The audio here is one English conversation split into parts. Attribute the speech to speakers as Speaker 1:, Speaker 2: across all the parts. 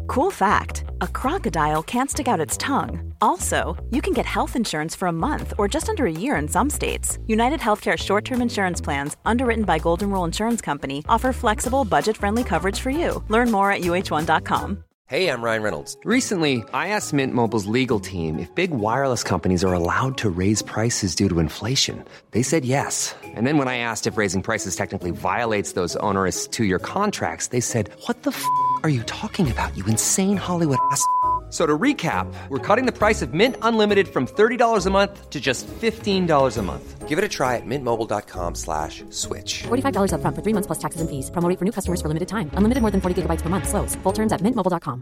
Speaker 1: Cool fact, a crocodile can't stick out its tongue. Also, you can get health insurance for a month or just under a year in some states. United Healthcare short-term insurance plans, underwritten by Golden Rule Insurance Company, offer flexible, budget-friendly coverage for you. Learn more at uh1.com.
Speaker 2: Hey, I'm Ryan Reynolds. Recently, I asked Mint Mobile's legal team if big wireless companies are allowed to raise prices due to inflation. They said yes. And then when I asked if raising prices technically violates those onerous two-year contracts, they said, "What the f*** are you talking about, you insane Hollywood ass?" So to recap, we're cutting the price of Mint Unlimited from $30 a month to just $15 a month. Give it a try at mintmobile.com/switch.
Speaker 3: $45 up front for 3 months plus taxes and fees. Promo rate for new customers for limited time. Unlimited more than 40 gigabytes per month. Slows full terms at mintmobile.com.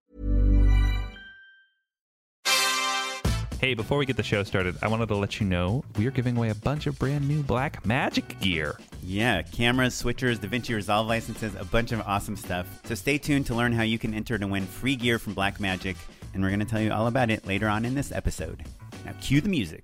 Speaker 4: Hey, before we get the show started, I wanted to let you know we are giving away a bunch of brand new Blackmagic gear.
Speaker 5: Yeah, cameras, switchers, DaVinci Resolve licenses, a bunch of awesome stuff. So stay tuned to learn how you can enter to win free gear from Blackmagic, and we're going to tell you all about it later on in this episode. Now cue the music.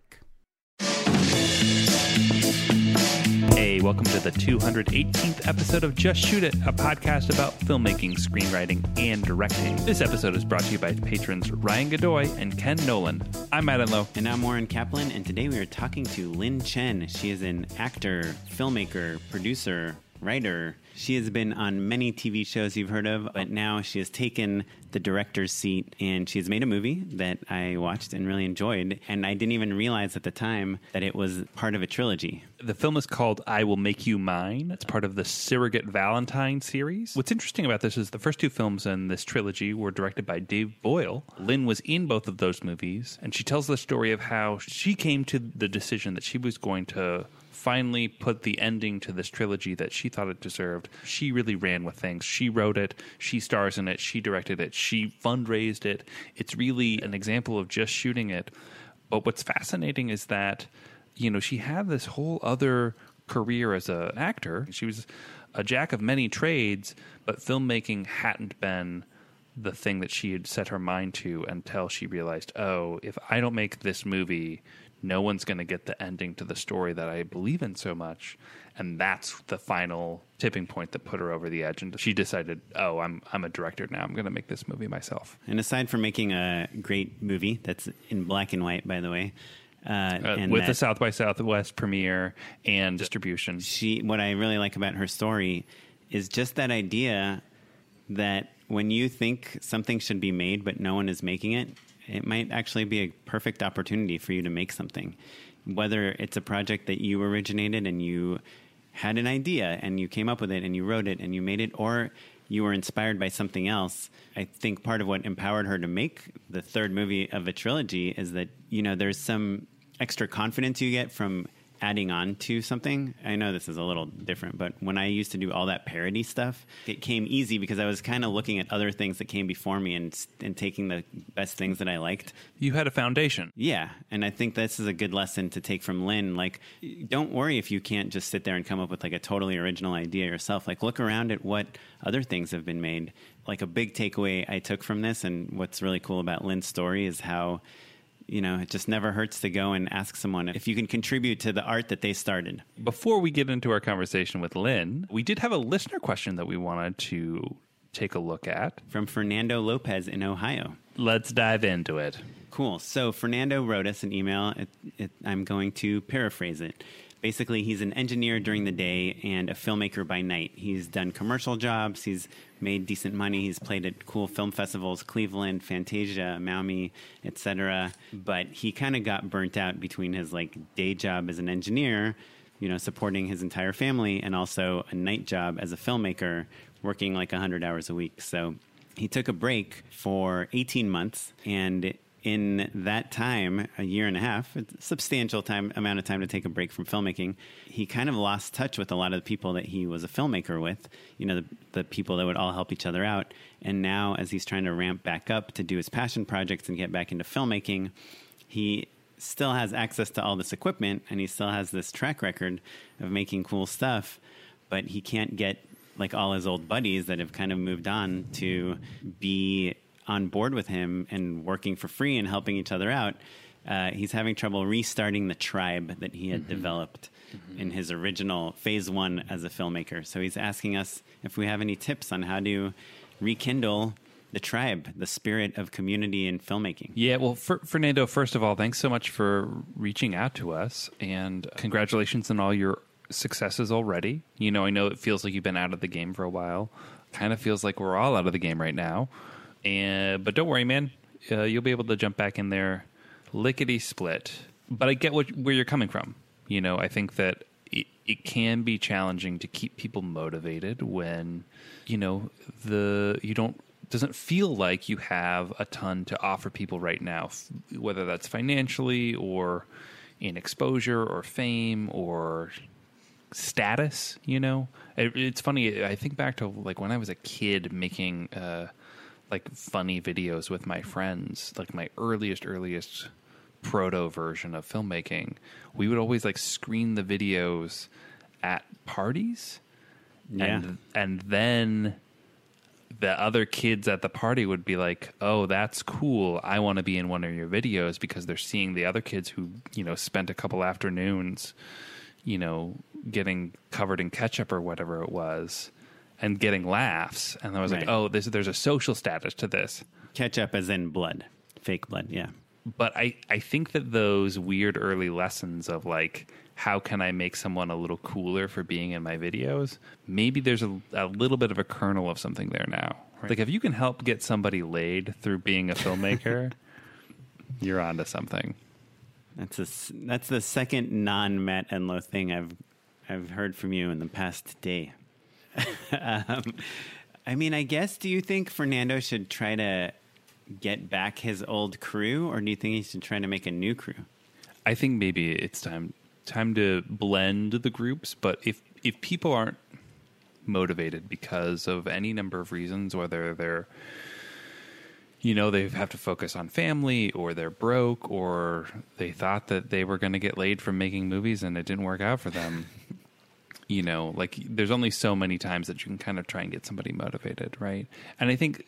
Speaker 4: Hey, welcome to the 218th episode of Just Shoot It, a podcast about filmmaking, screenwriting, and directing. This episode is brought to you by patrons Ryan Godoy and Ken Nolan. I'm Matt Enlow.
Speaker 5: And I'm Warren Kaplan, and today we are talking to Lynn Chen. She is an actor, filmmaker, producer, writer. She has been on many TV shows you've heard of, but now she has taken the director's seat, and she has made a movie that I watched and really enjoyed, and I didn't even realize at the time that it was part of a trilogy.
Speaker 4: The film is called I Will Make You Mine. It's part of the Surrogate Valentine series. What's interesting about this is the first two films in this trilogy were directed by Dave Boyle. Lynn was in both of those movies, and she tells the story of how she came to the decision that she was going to finally put the ending to this trilogy that she thought it deserved. She really ran with things. She wrote it, she stars in it, she directed it, she fundraised it. It's really an example of just shooting it. But what's fascinating is that, you know, she had this whole other career as an actor. She was a jack of many trades, but filmmaking hadn't been the thing that she had set her mind to until she realized, oh, if I don't make this movie, no one's going to get the ending to the story that I believe in so much. And that's the final tipping point that put her over the edge. And she decided, oh, I'm a director now. I'm going to make this movie myself.
Speaker 5: And aside from making a great movie that's in black and white, by the way,
Speaker 4: and with the South by Southwest premiere and distribution.
Speaker 5: What I really like about her story is just that idea that when you think something should be made but no one is making it, it might actually be a perfect opportunity for you to make something. Whether it's a project that you originated and you had an idea and you came up with it and you wrote it and you made it, or you were inspired by something else. I think part of what empowered her to make the third movie of a trilogy is that, you know, there's some extra confidence you get from adding on to something. I know this is a little different, but when I used to do all that parody stuff, it came easy because I was kind of looking at other things that came before me and taking the best things that I liked.
Speaker 4: You had a foundation.
Speaker 5: Yeah, and I think this is a good lesson to take from Lynn. Like, don't worry if you can't just sit there and come up with like a totally original idea yourself. Like, look around at what other things have been made. Like, a big takeaway I took from this, and what's really cool about Lynn's story is how, you know, it just never hurts to go and ask someone if you can contribute to the art that they started.
Speaker 4: Before we get into our conversation with Lynn, we did have a listener question that we wanted to take a look at.
Speaker 5: From Fernando Lopez in Ohio.
Speaker 4: Let's dive into it.
Speaker 5: Cool. So Fernando wrote us an email. I'm going to paraphrase it. Basically, he's an engineer during the day and a filmmaker by night. He's done commercial jobs. He's made decent money. He's played at cool film festivals, Cleveland, Fantasia, Maui, etc. But he kind of got burnt out between his like day job as an engineer, you know, supporting his entire family, and also a night job as a filmmaker, working like 100 hours a week. So he took a break for 18 months, and in that time, a year and a half, a substantial amount of time to take a break from filmmaking, he kind of lost touch with a lot of the people that he was a filmmaker with, you know, the people that would all help each other out. And now, as he's trying to ramp back up to do his passion projects and get back into filmmaking, he still has access to all this equipment, and he still has this track record of making cool stuff, but he can't get like all his old buddies that have kind of moved on to be on board with him and working for free and helping each other out. He's having trouble restarting the tribe that he had developed in his original phase one as a filmmaker. So he's asking us if we have any tips on how to rekindle the tribe, the spirit of community and filmmaking.
Speaker 4: Yeah, well, Fernando, first of all, thanks so much for reaching out to us, and congratulations on all your successes already. I know it feels like you've been out of the game for a while. Kind of feels like we're all out of the game right now. But don't worry, man. You'll be able to jump back in there lickety-split. But I get where you're coming from. I think that it can be challenging to keep people motivated when, doesn't feel like you have a ton to offer people right now, whether that's financially or in exposure or fame or status. It's funny. I think back to like when I was a kid making like funny videos with my friends, like my earliest proto version of filmmaking. We would always like screen the videos at parties, and then the other kids at the party would be like, "Oh, that's cool. I want to be in one of your videos," because they're seeing the other kids who, spent a couple afternoons, getting covered in ketchup or whatever it was and getting laughs. And I was like, "Oh, there's a social status to this."
Speaker 5: Ketchup as in blood, fake blood. Yeah.
Speaker 4: But I think that those weird early lessons of like, how can I make someone a little cooler for being in my videos? Maybe there's a little bit of a kernel of something there now. Right. Like if you can help get somebody laid through being a filmmaker, you're onto something.
Speaker 5: That's the second non-Matt Enlow thing I've heard from you in the past day. I guess, do you think Fernando should try to get back his old crew, or do you think he should try to make a new crew?
Speaker 4: I think maybe it's time to blend the groups, but if people aren't motivated because of any number of reasons, whether they're they have to focus on family, or they're broke, or they thought that they were going to get laid from making movies and it didn't work out for them. Like there's only so many times that you can kind of try and get somebody motivated, right? And I think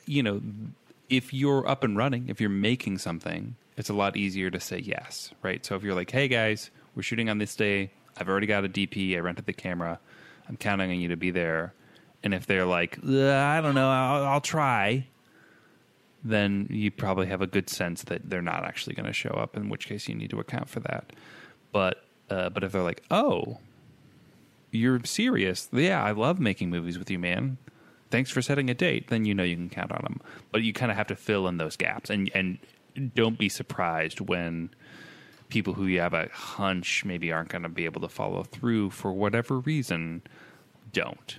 Speaker 4: if you're up and running, if you're making something, it's a lot easier to say yes, right? So if you're like, "Hey guys, we're shooting on this day. I've already got a DP. I rented the camera. I'm counting on you to be there." And if they're like, "I don't know, I'll try," then you probably have a good sense that they're not actually going to show up, in which case you need to account for that. But if they're like, "Oh, you're serious? Yeah, I love making movies with you, man. Thanks for setting a date," then you can count on them. But you kind of have to fill in those gaps. And don't be surprised when people who you have a hunch maybe aren't going to be able to follow through for whatever reason don't,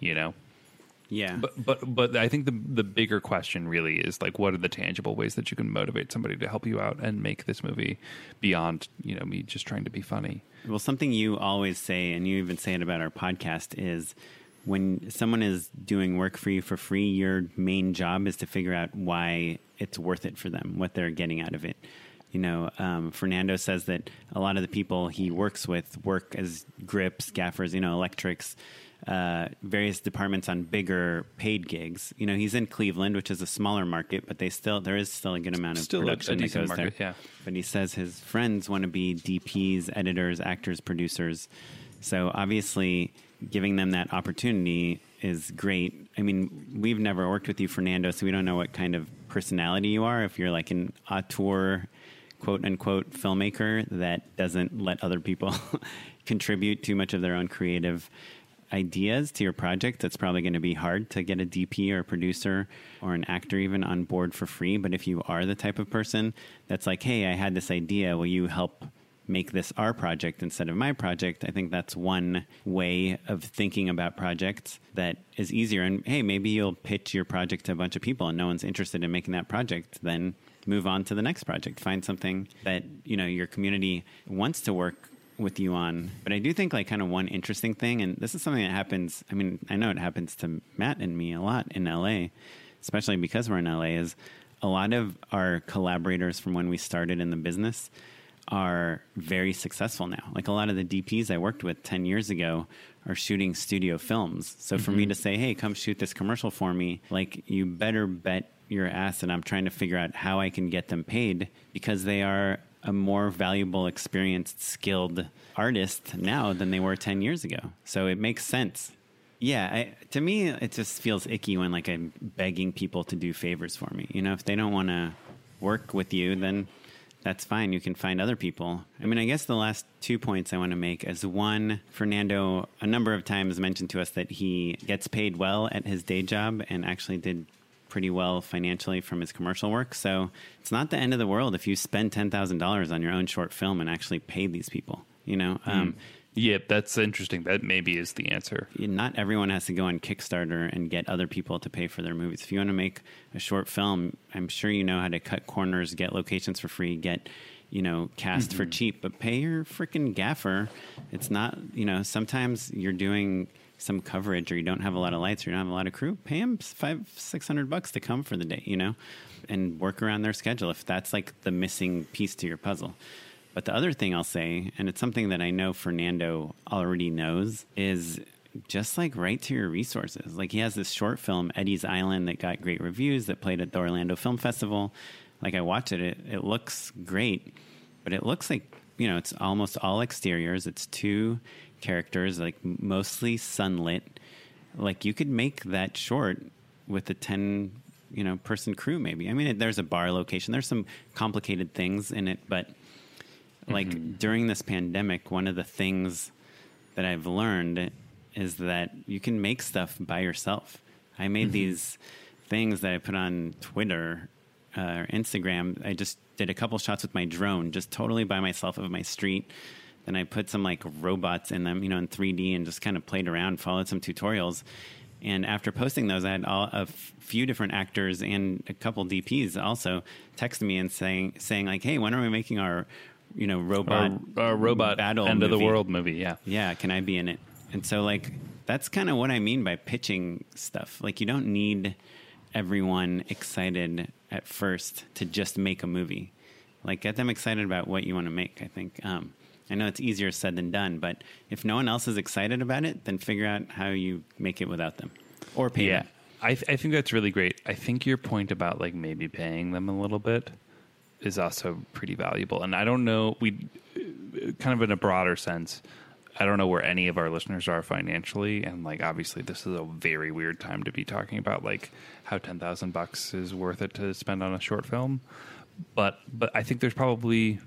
Speaker 5: Yeah.
Speaker 4: But I think the bigger question really is like, what are the tangible ways that you can motivate somebody to help you out and make this movie beyond, me just trying to be funny?
Speaker 5: Well, something you always say, and you even say it about our podcast, is when someone is doing work for you for free, your main job is to figure out why it's worth it for them, what they're getting out of it. Fernando says that a lot of the people he works with work as grips, gaffers, electrics, various departments on bigger paid gigs. He's in Cleveland, which is a smaller market, but there is still a good amount of production that goes there.
Speaker 4: Yeah.
Speaker 5: But he says his friends want to be DPs, editors, actors, producers. So obviously giving them that opportunity is great. We've never worked with you, Fernando, so we don't know what kind of personality you are. If you're like an auteur, quote unquote, filmmaker that doesn't let other people contribute too much of their own creative ideas to your project, that's probably going to be hard to get a DP or a producer or an actor even on board for free. But if you are the type of person that's like, "Hey, I had this idea, will you help make this our project instead of my project?" I think that's one way of thinking about projects that is easier. And hey, maybe you'll pitch your project to a bunch of people and no one's interested in making that project. Then move on to the next project. Find something that your community wants to work with you on. But I do think like kind of one interesting thing, and this is something that happens, I know it happens to Matt and me a lot in LA, especially because we're in LA, is a lot of our collaborators from when we started in the business are very successful now. Like a lot of the DPs I worked with 10 years ago are shooting studio films. So for me to say, "Hey, come shoot this commercial for me," like you better bet your ass that I'm trying to figure out how I can get them paid, because they are a more valuable, experienced, skilled artist now than they were 10 years ago. So it makes sense Yeah, to me, it just feels icky when like I'm begging people to do favors for me. You know, if they don't want to work with you, then that's fine. You can find other people. I mean, I guess the last 2 points I want to make is one, Fernando a number of times mentioned to us that he gets paid well at his day job and actually did pretty well financially from his commercial work. So it's not the end of the world if you spend $10,000 on your own short film and actually pay these people, you know?
Speaker 4: Yeah, that's interesting. That maybe is the answer.
Speaker 5: Not everyone has to go on Kickstarter and get other people to pay for their movies. If you want to make a short film, I'm sure you know how to cut corners, get locations for free, get, you know, cast for cheap, but pay your freaking gaffer. It's not, you know, sometimes you're doing some coverage or you don't have a lot of lights or you don't have a lot of crew. Pay them $500-600 to come for the day, you know, and work around their schedule if that's like the missing piece to your puzzle. But the other thing I'll say, and it's something that I know Fernando already knows, is just like write to your resources. Like he has this short film, Eddie's Island, that got great reviews, that played at the Orlando Film Festival. Like I watched it, it looks great, but it looks like, you know, it's almost all exteriors. It's 2 characters, like mostly sunlit. Like you could make that short with a 10, you know, person crew maybe. I mean, there's a bar location. There's some complicated things in it, but like during this pandemic, one of the things that I've learned is that you can make stuff by yourself. I made these things that I put on Twitter or Instagram. I just did a couple shots with my drone, just totally by myself of my street. Then I put some like robots in them, you know, in 3D and just kind of played around, followed some tutorials. And after posting those, I had a few different actors and a couple DPs also text me and saying like, hey, when are we making our, you know, robot
Speaker 4: battle end of the world movie? Yeah,
Speaker 5: can I be in it? And so like that's kind of what I mean by pitching stuff. Like you don't need everyone excited at first to just make a movie. Like get them excited about what you want to make. I think I know it's easier said than done, but if no one else is excited about it, then figure out how you make it without them or pay them.
Speaker 4: I think that's really great. I think your point about like maybe paying them a little bit is also pretty valuable. And I don't know, we kind of in a broader sense, I don't know where any of our listeners are financially. And like, obviously this is a very weird time to be talking about like how $10,000 is worth it to spend on a short film. But I think there's probably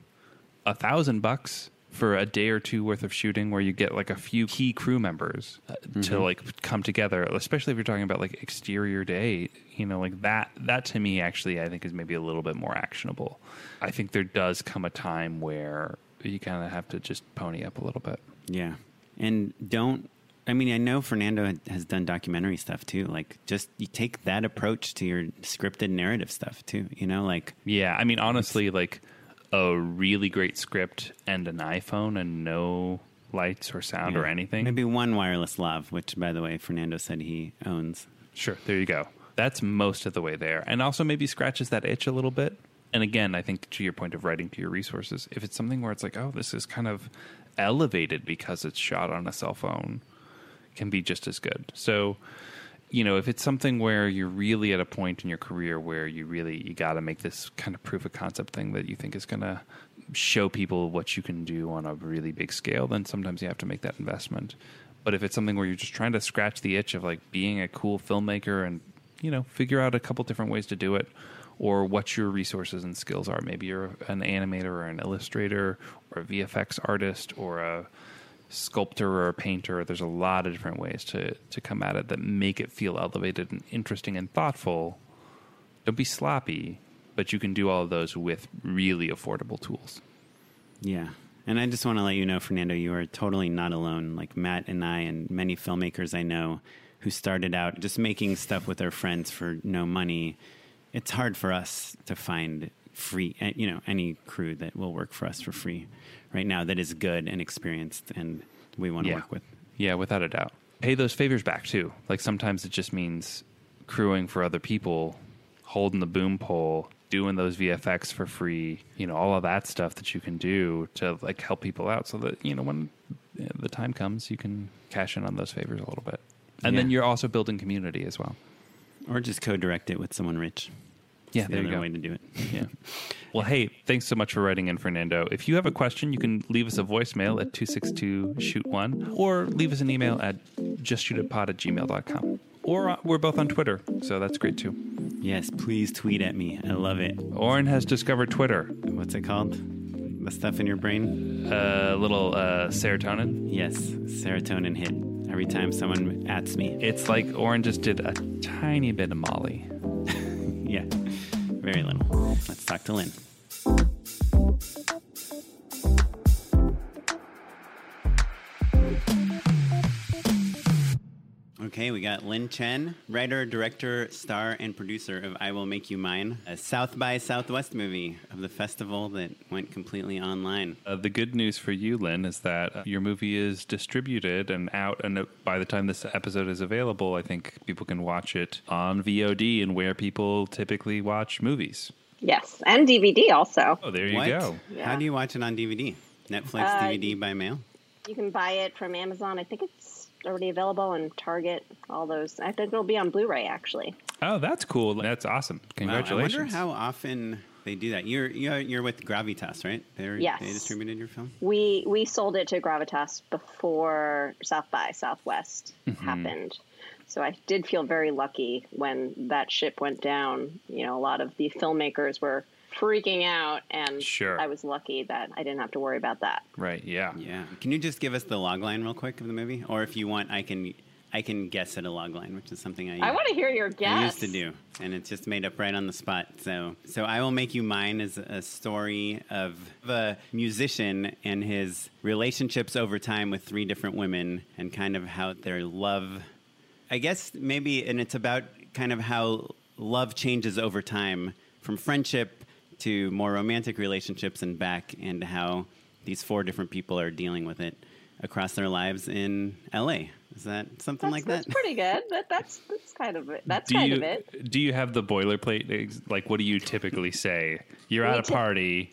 Speaker 4: $1,000 for a day or two worth of shooting where you get like a few key crew members to like come together, especially if you're talking about like exterior day, you know, like that to me actually I think is maybe a little bit more actionable. I think there does come a time where you kind of have to just pony up a little bit.
Speaker 5: Yeah. And I know Fernando has done documentary stuff too. Like just you take that approach to your scripted narrative stuff too, you know, like.
Speaker 4: Yeah. I mean, honestly, like a really great script and an iPhone and no lights or sound or anything.
Speaker 5: Maybe one wireless lav, which, by the way, Fernando said he owns.
Speaker 4: Sure, there you go. That's most of the way there. And also maybe scratches that itch a little bit. And again, I think to your point of writing to your resources, if it's something where it's like, oh, this is kind of elevated because it's shot on a cell phone, it can be just as good. So, you know, if it's something where you're really at a point in your career where you got to make this kind of proof of concept thing that you think is going to show people what you can do on a really big scale, then sometimes you have to make that investment. But if it's something where you're just trying to scratch the itch of like being a cool filmmaker and, you know, figure out a couple different ways to do it or what your resources and skills are. Maybe you're an animator or an illustrator or a VFX artist or a sculptor or a painter. There's a lot of different ways to come at it that make it feel elevated and interesting and thoughtful. Don't be sloppy, but you can do all of those with really affordable tools.
Speaker 5: Yeah. And I just want to let you know, Fernando, you are totally not alone. Like Matt and I and many filmmakers I know who started out just making stuff with their friends for no money. It's hard for us to find free, you know, any crew that will work for us for free right now that is good and experienced and we want to work with.
Speaker 4: Yeah, without a doubt. Pay those favors back too. Like sometimes it just means crewing for other people, holding the boom pole, doing those VFX for free, you know, all of that stuff that you can do to like help people out so that, you know, when the time comes, you can cash in on those favors a little bit. And then you're also building community as well.
Speaker 5: Or just co-direct it with someone rich.
Speaker 4: Yeah,
Speaker 5: It's the
Speaker 4: there you
Speaker 5: other
Speaker 4: go.
Speaker 5: way to do it.
Speaker 4: Yeah. Well, hey, thanks so much for writing in, Fernando. If you have a question, you can leave us a voicemail at 262-SHOOT1 or leave us an email at justshootitpod@gmail.com. Or we're both on Twitter, so that's great too.
Speaker 5: Yes, please tweet at me. I love it.
Speaker 4: Oren has discovered Twitter.
Speaker 5: What's it called? The stuff in your brain?
Speaker 4: A little serotonin.
Speaker 5: Yes, serotonin hit every time someone ats me.
Speaker 4: It's like Oren just did a tiny bit of Molly.
Speaker 5: Yeah, very little. Let's talk to Lynn. Okay, we got Lynn Chen, writer, director, star, and producer of I Will Make You Mine, a South by Southwest movie of the festival that went completely online.
Speaker 4: The good news for you, Lynn, is that your movie is distributed and out, and by the time this episode is available, I think people can watch it on VOD and where people typically watch movies.
Speaker 6: Yes, and DVD also.
Speaker 4: Oh, there you
Speaker 5: What?
Speaker 4: go.
Speaker 6: Yeah.
Speaker 5: How do you watch it on DVD? Netflix DVD by mail?
Speaker 6: You can buy it from Amazon. I think it's already available on Target, all those. I think it'll be on Blu-ray, actually.
Speaker 4: Oh, that's cool. That's awesome. Congratulations.
Speaker 5: Wow, I wonder how often they do that. You're with Gravitas, right?
Speaker 6: Yes.
Speaker 5: They distributed your film?
Speaker 6: We sold it to Gravitas before South by Southwest happened. So I did feel very lucky when that ship went down. You know, a lot of the filmmakers were freaking out, and
Speaker 4: Sure.
Speaker 6: I was lucky that I didn't have to worry about that.
Speaker 4: Right, yeah.
Speaker 5: Yeah. Can you just give us the log line real quick of the movie? Or if you want, I can guess at a log line, which is something
Speaker 6: I want to hear your guess.
Speaker 5: I used to do, and it's just made up right on the spot. So I Will Make You Mine is a story of a musician and his relationships over time with three different women and kind of how their love, I guess maybe, and it's about kind of how love changes over time from friendship to more romantic relationships and back, and how these four different people are dealing with it across their lives in LA. Is that something like that?
Speaker 6: That's pretty good. That's kind of it. That's kind of it.
Speaker 4: Do you have the boilerplate? Like, what do you typically say? You're at a party,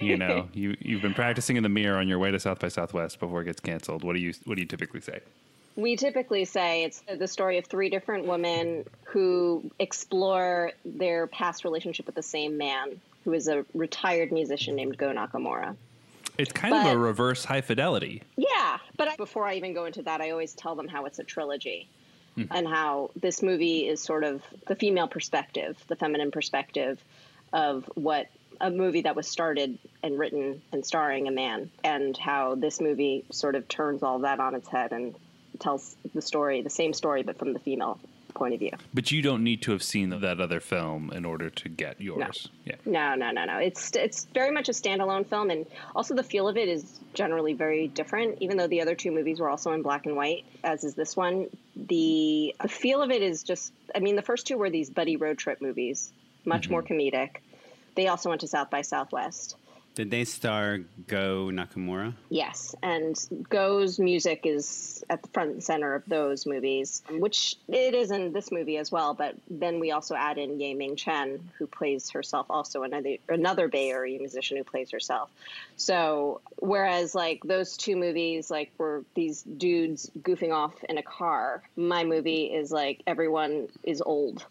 Speaker 4: you've been practicing in the mirror on your way to South by Southwest before it gets canceled. What do you typically say?
Speaker 6: We typically say it's the story of three different women who explore their past relationship with the same man, who is a retired musician named Go Nakamura.
Speaker 4: It's kind of a reverse High Fidelity.
Speaker 6: Yeah, but before I even go into that, I always tell them how it's a trilogy and how this movie is sort of the female perspective, the feminine perspective of what a movie that was started and written and starring a man, and how this movie sort of turns all that on its head and tells the story, the same story, but from the female point of view.
Speaker 4: But you don't need to have seen that other film in order to get yours.
Speaker 6: No. It's very much a standalone film, and also the feel of it is generally very different. Even though the other two movies were also in black and white, as is this one, the feel of it is just. I mean, the first two were these buddy road trip movies, much more comedic. They also went to South by Southwest.
Speaker 5: Did they star Go Nakamura?
Speaker 6: Yes, and Go's music is at the front and center of those movies, which it is in this movie as well. But then we also add in Ye Ming Chen, who plays herself, also another Bay Area musician who plays herself. So whereas like those two movies like were these dudes goofing off in a car, my movie is like everyone is old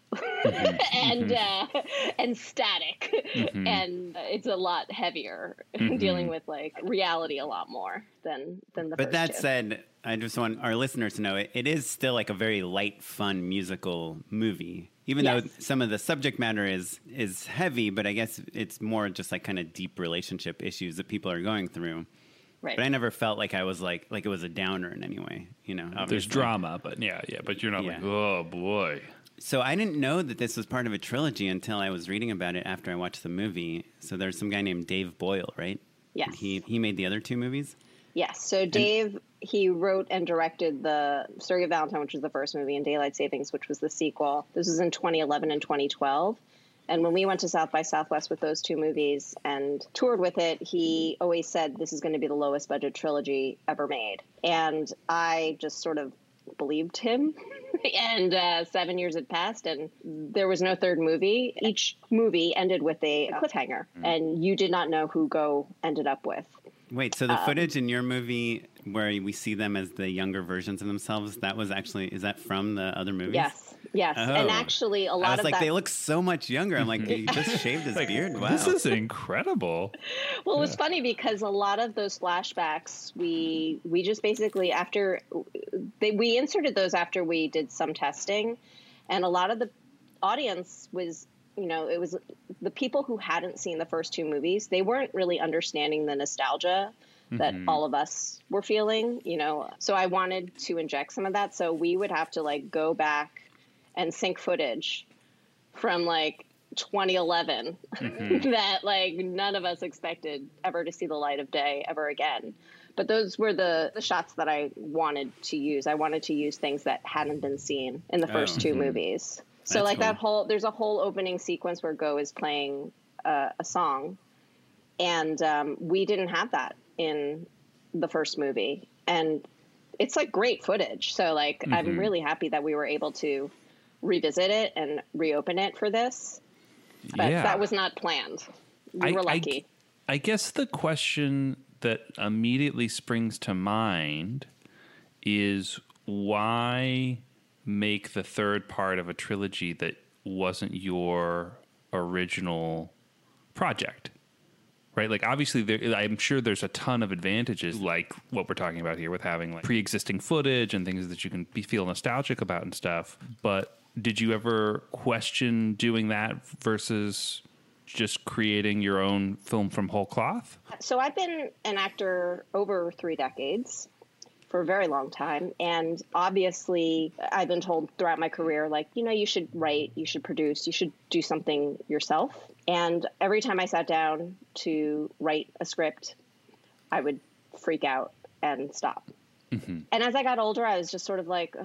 Speaker 6: and static, and it's a lot heavier. Dealing with like reality a lot more than the
Speaker 5: But
Speaker 6: first
Speaker 5: that
Speaker 6: two.
Speaker 5: said, I just want our listeners to know it is still like a very light, fun musical movie. Even though some of the subject matter is heavy, but I guess it's more just like kind of deep relationship issues that people are going through.
Speaker 6: Right.
Speaker 5: But I never felt like I was like it was a downer in any way. Obviously.
Speaker 4: There's drama, but but you're not like, oh boy.
Speaker 5: So I didn't know that this was part of a trilogy until I was reading about it after I watched the movie. So there's some guy named Dave Boyle, right?
Speaker 6: Yes.
Speaker 5: He made the other two movies?
Speaker 6: Yes. So Dave, he wrote and directed the Surrogate Valentine, which was the first movie, and Daylight Savings, which was the sequel. This was in 2011 and 2012. And when we went to South by Southwest with those two movies and toured with it, he always said this is going to be the lowest budget trilogy ever made. And I just sort of believed him. And 7 years had passed and there was no third movie. Each movie ended with a cliffhanger, and you did not know who Go ended up with.
Speaker 5: Wait, so the footage in your movie where we see them as the younger versions of themselves, that was actually, is that from the other movies?
Speaker 6: Yes. Yes, and actually a lot
Speaker 5: I was
Speaker 6: of
Speaker 5: like,
Speaker 6: that.
Speaker 5: they look so much younger. I'm like, he just shaved his beard. Wow.
Speaker 4: This is incredible.
Speaker 6: Well, it was funny because a lot of those flashbacks, we just basically we inserted those after we did some testing, and a lot of the audience was, it was the people who hadn't seen the first two movies. They weren't really understanding the nostalgia that all of us were feeling, So I wanted to inject some of that. So we would have to like go back and sync footage from like 2011 that like none of us expected ever to see the light of day ever again. But those were the shots that I wanted to use. I wanted to use things that hadn't been seen in the first two movies. So
Speaker 5: That's
Speaker 6: like
Speaker 5: cool.
Speaker 6: that there's a whole opening sequence where Go is playing a song, and we didn't have that in the first movie, and it's like great footage. So like I'm really happy that we were able to revisit it and reopen it for this. But that was not planned. We were lucky.
Speaker 4: I guess the question that immediately springs to mind is why make the third part of a trilogy that wasn't your original project? Right? Like, obviously, I'm sure there's a ton of advantages, like what we're talking about here with having like pre-existing footage and things that you can feel nostalgic about and stuff. But did you ever question doing that versus just creating your own film from whole cloth?
Speaker 6: So I've been an actor over 3 decades, for a very long time. And obviously, I've been told throughout my career, like, you should write, you should produce, you should do something yourself. And every time I sat down to write a script, I would freak out and stop. And as I got older, I was just sort of like,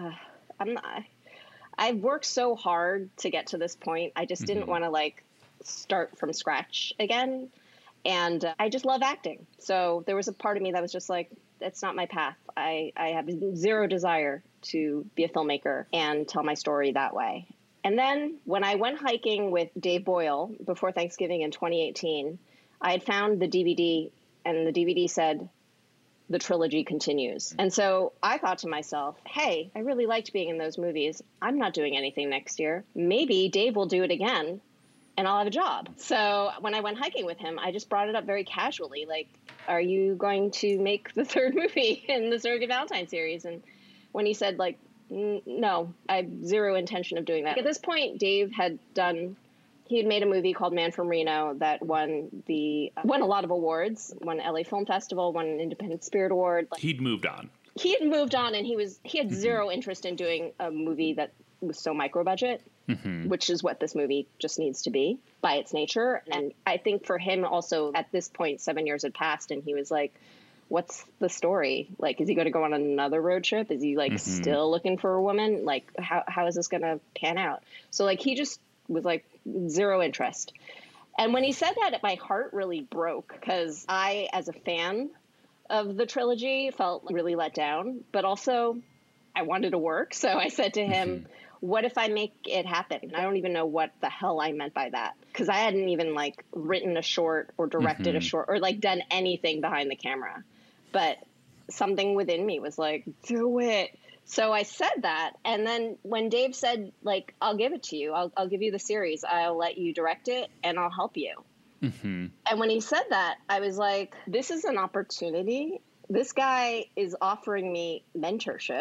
Speaker 6: I've worked so hard to get to this point. I just didn't want to like start from scratch again. And I just love acting. So there was a part of me that was just like, that's not my path. I have zero desire to be a filmmaker and tell my story that way. And then when I went hiking with Dave Boyle before Thanksgiving in 2018, I had found the DVD, and the DVD said, "The trilogy continues." And so I thought to myself, hey, I really liked being in those movies. I'm not doing anything next year. Maybe Dave will do it again and I'll have a job. So when I went hiking with him, I just brought it up very casually. Like, are you going to make the third movie in the Surrogate Valentine series? And when he said, like, no, I have zero intention of doing that. At this point, Dave had made a movie called Man from Reno that won a lot of awards, won LA Film Festival, won an Independent Spirit Award.
Speaker 4: He'd moved on.
Speaker 6: He had moved on, and he had zero interest in doing a movie that was so micro budget, which is what this movie just needs to be by its nature. And I think for him also at this point, 7 years had passed, and he was like, what's the story? Like, is he going to go on another road trip? Is he like still looking for a woman? Like, how is this going to pan out? So like, he just was like zero interest. And when he said that, my heart really broke, because I, as a fan of the trilogy, felt really let down, but also I wanted to work. So I said to him, what if I make it happen? I don't even know what the hell I meant by that, because I hadn't even like written a short or directed a short or like done anything behind the camera. But something within me was like, do it. So I said that. And then when Dave said, like, I'll give it to you, I'll give you the series, I'll let you direct it, and I'll help you. And when he said that, I was like, this is an opportunity. This guy is offering me mentorship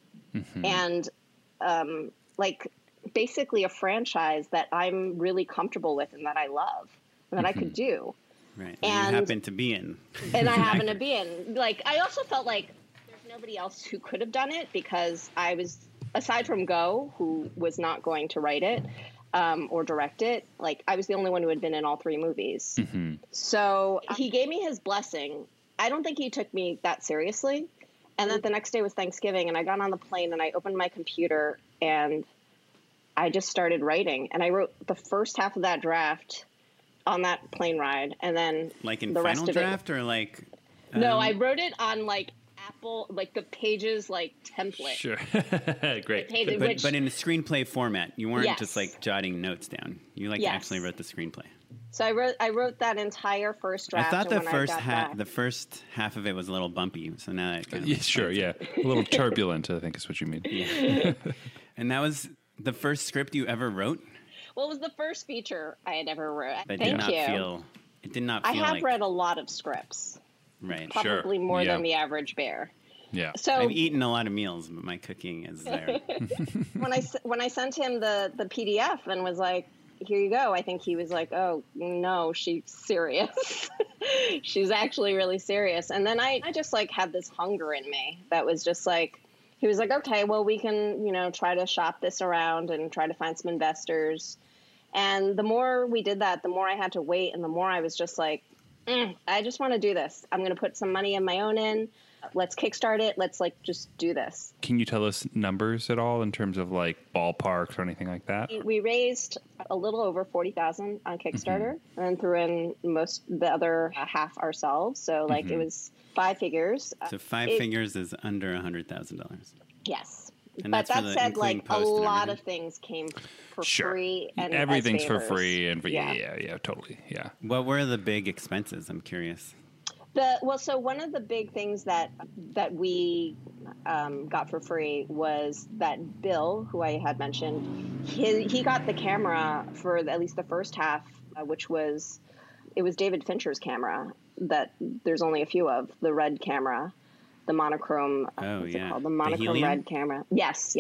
Speaker 6: and like basically a franchise that I'm really comfortable with and that I love and that I could do.
Speaker 5: Right.
Speaker 6: And
Speaker 5: you happen to be in.
Speaker 6: And I happen to be in. Like, I also felt like there's nobody else who could have done it, because I was, aside from Go, who was not going to write it or direct it, like, I was the only one who had been in all 3 movies. So he gave me his blessing. I don't think he took me that seriously. And then the next day was Thanksgiving, and I got on the plane and I opened my computer and I just started writing. And I wrote the first half of that draft on that plane ride, and then
Speaker 5: like in
Speaker 6: the rest
Speaker 5: final
Speaker 6: of
Speaker 5: draft or like
Speaker 6: no, I wrote it on like Apple, like the Pages like template.
Speaker 4: Sure. Great.
Speaker 6: Pages,
Speaker 5: but in a screenplay format. You weren't
Speaker 6: Yes.
Speaker 5: just like jotting notes down. You like
Speaker 6: Yes.
Speaker 5: actually wrote the screenplay.
Speaker 6: So I wrote that entire first draft.
Speaker 5: I thought
Speaker 6: and
Speaker 5: the
Speaker 6: when
Speaker 5: first half of it was a little bumpy. So now it kind of
Speaker 4: Yeah, sure, yeah. A little turbulent, I think is what you mean.
Speaker 5: And that The first script you ever wrote?
Speaker 6: Well, it was the first feature I had ever wrote.
Speaker 5: But
Speaker 6: Thank you.
Speaker 5: It did not feel
Speaker 6: I have
Speaker 5: like...
Speaker 6: read a lot of scripts.
Speaker 5: Right.
Speaker 6: Probably more than the average bear.
Speaker 4: Yeah.
Speaker 6: So
Speaker 5: I've eaten a lot of meals, but my cooking is there.
Speaker 6: when I sent him the PDF and was like, here you go, I think he was like, oh, no, she's serious. She's actually really serious. And then I just like had this hunger in me that was just like, he was like, okay, well, we can, try to shop this around and try to find some investors. And the more we did that, the more I had to wait. And the more I was just like, I just want to do this. I'm going to put some money of my own in. Let's kickstart it. Let's just do this.
Speaker 4: Can you tell us numbers at all in terms of like ballparks or anything like that?
Speaker 6: We raised a little over $40,000 on Kickstarter and threw in the other half ourselves. So it was 5 figures.
Speaker 5: So figures is under $100,000.
Speaker 6: Yes.
Speaker 5: And
Speaker 6: but that said,
Speaker 5: including
Speaker 6: a
Speaker 5: post and
Speaker 6: lot
Speaker 5: everything?
Speaker 6: of things came for
Speaker 4: Sure.
Speaker 6: free. And
Speaker 4: everything's
Speaker 6: as
Speaker 4: for
Speaker 6: favors.
Speaker 4: free and yeah, totally. Yeah.
Speaker 5: What were the big expenses? I'm curious.
Speaker 6: So one of the big things that we got for free was that Bill, who I had mentioned, he got the camera for at least the first half, which was David Fincher's camera that there's only a few of, the red camera, the monochrome. What's it called? The monochrome red camera. Yes.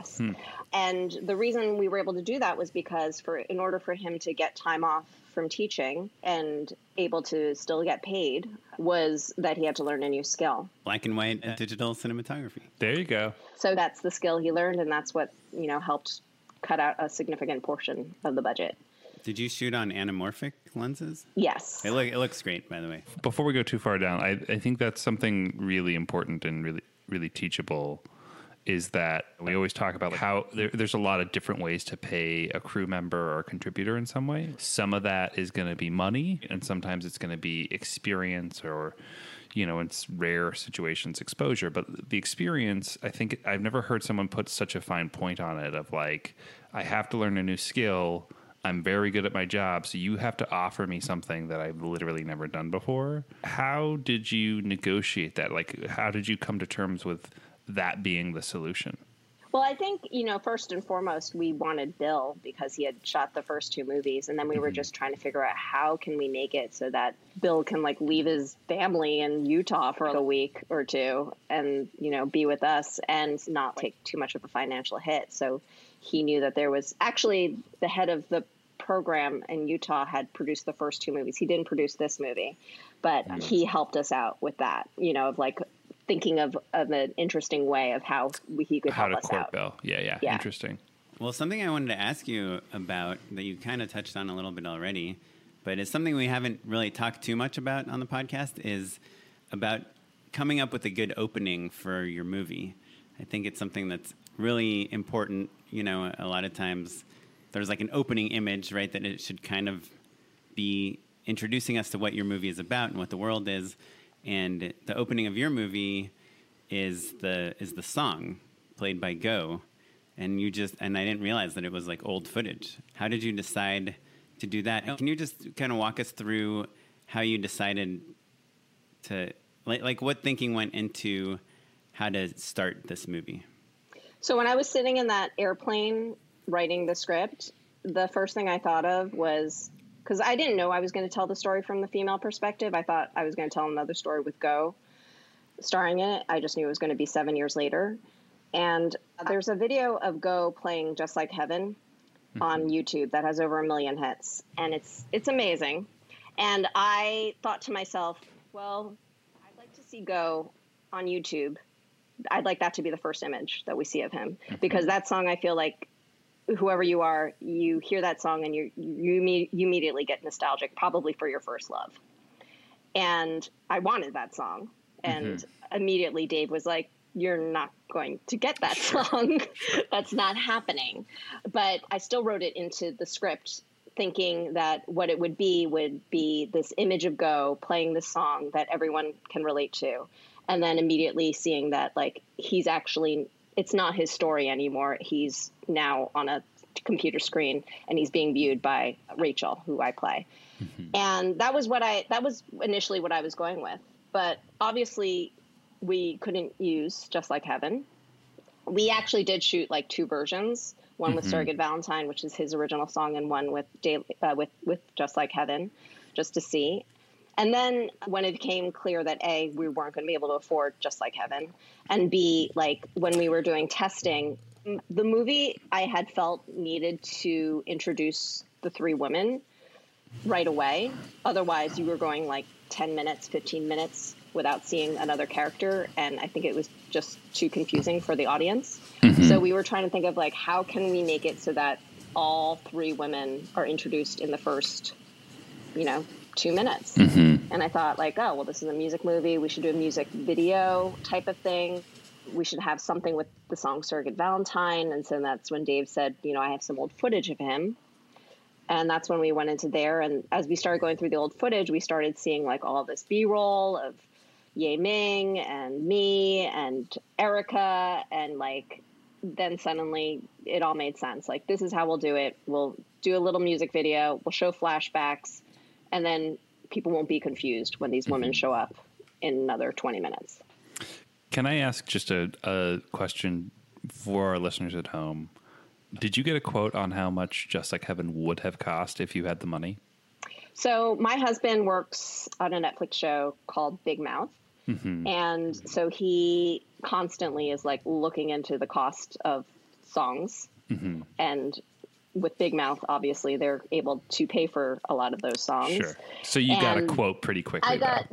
Speaker 6: And the reason we were able to do that was because in order for him to get time off from teaching and able to still get paid was that he had to learn a new skill.
Speaker 5: Black and white digital cinematography.
Speaker 4: There you go.
Speaker 6: So that's the skill he learned, and that's what, helped cut out a significant portion of the budget.
Speaker 5: Did you shoot on anamorphic lenses?
Speaker 6: Yes.
Speaker 5: It looks great, by the way.
Speaker 4: Before we go too far down, I think that's something really important and really, really teachable is that we always talk about how there's a lot of different ways to pay a crew member or a contributor in some way. Some of that is going to be money, and sometimes it's going to be experience or, in rare situations, exposure. But the experience, I think I've never heard someone put such a fine point on it of like, I have to learn a new skill. I'm very good at my job, so you have to offer me something that I've literally never done before. How did you negotiate that? Like, how did you come to terms with that being the solution?
Speaker 6: Well, I think, first and foremost, we wanted Bill because he had shot the first 2 movies. And then we were just trying to figure out how can we make it so that Bill can leave his family in Utah for a week or 2 and, be with us and not take too much of a financial hit. So he knew that there was actually the head of the program in Utah had produced the first 2 movies. He didn't produce this movie, but he helped us out with that, of thinking of an interesting way of how he could help us out.
Speaker 4: Bill. Yeah. Interesting.
Speaker 5: Well, something I wanted to ask you about that you kind of touched on a little bit already, but it's something we haven't really talked too much about on the podcast is about coming up with a good opening for your movie. I think it's something that's really important. A lot of times there's an opening image, right, that it should kind of be introducing us to what your movie is about and what the world is. And the opening of your movie is the song played by Go, and I didn't realize that it was old footage. How did you decide to do that? Can you just kind of walk us through how you decided to what thinking went into how to start this movie?
Speaker 6: So when I was sitting in that airplane writing the script, the first thing I thought of was, because I didn't know I was going to tell the story from the female perspective. I thought I was going to tell another story with Go starring in it. I just knew it was going to be 7 years later. And there's a video of Go playing Just Like Heaven on YouTube that has over 1 million hits. And it's amazing. And I thought to myself, well, I'd like to see Go on YouTube. I'd like that to be the first image that we see of him. Because that song, I feel like, whoever you are, you hear that song and you immediately get nostalgic, probably for your first love. And I wanted that song. And immediately Dave was like, you're not going to get that song. That's not happening. But I still wrote it into the script thinking that what it would be this image of Go playing this song that everyone can relate to. And then immediately seeing that he's actually, it's not his story anymore. He's now on a computer screen and he's being viewed by Rachel, who I play. And that was initially what I was going with. But obviously we couldn't use Just Like Heaven. We actually did shoot 2 versions one with Surrogate Valentine, which is his original song, and one with with Just Like Heaven, just to see. And then when it became clear that A, we weren't going to be able to afford Just Like Heaven, and B, like when we were doing testing, the movie I had felt needed to introduce the three women right away. Otherwise, you were going like 10 minutes, 15 minutes without seeing another character. And I think it was just too confusing for the audience. So we were trying to think of like, how can we make it so that all three women are introduced in the first, 2 minutes. And I thought like, oh, well, this is a music movie. We should do a music video type of thing. We should have something with the song Surrogate Valentine. And so that's when Dave said, I have some old footage of him. And that's when we went into there. And as we started going through the old footage, we started seeing like all this B-roll of Ye Ming and me and Erica. And like, then suddenly it all made sense. Like, this is how we'll do it. We'll do a little music video. We'll show flashbacks. And then people won't be confused when these women show up in another 20 minutes.
Speaker 4: Can I ask just a question for our listeners at home? Did you get a quote on how much Just Like Heaven would have cost if you had the money?
Speaker 6: So my husband works on a Netflix show called Big Mouth. And so he constantly is like looking into the cost of songs. And with Big Mouth, obviously, they're able to pay for a lot of those songs.
Speaker 4: Sure. So you got a quote pretty quickly.
Speaker 6: I got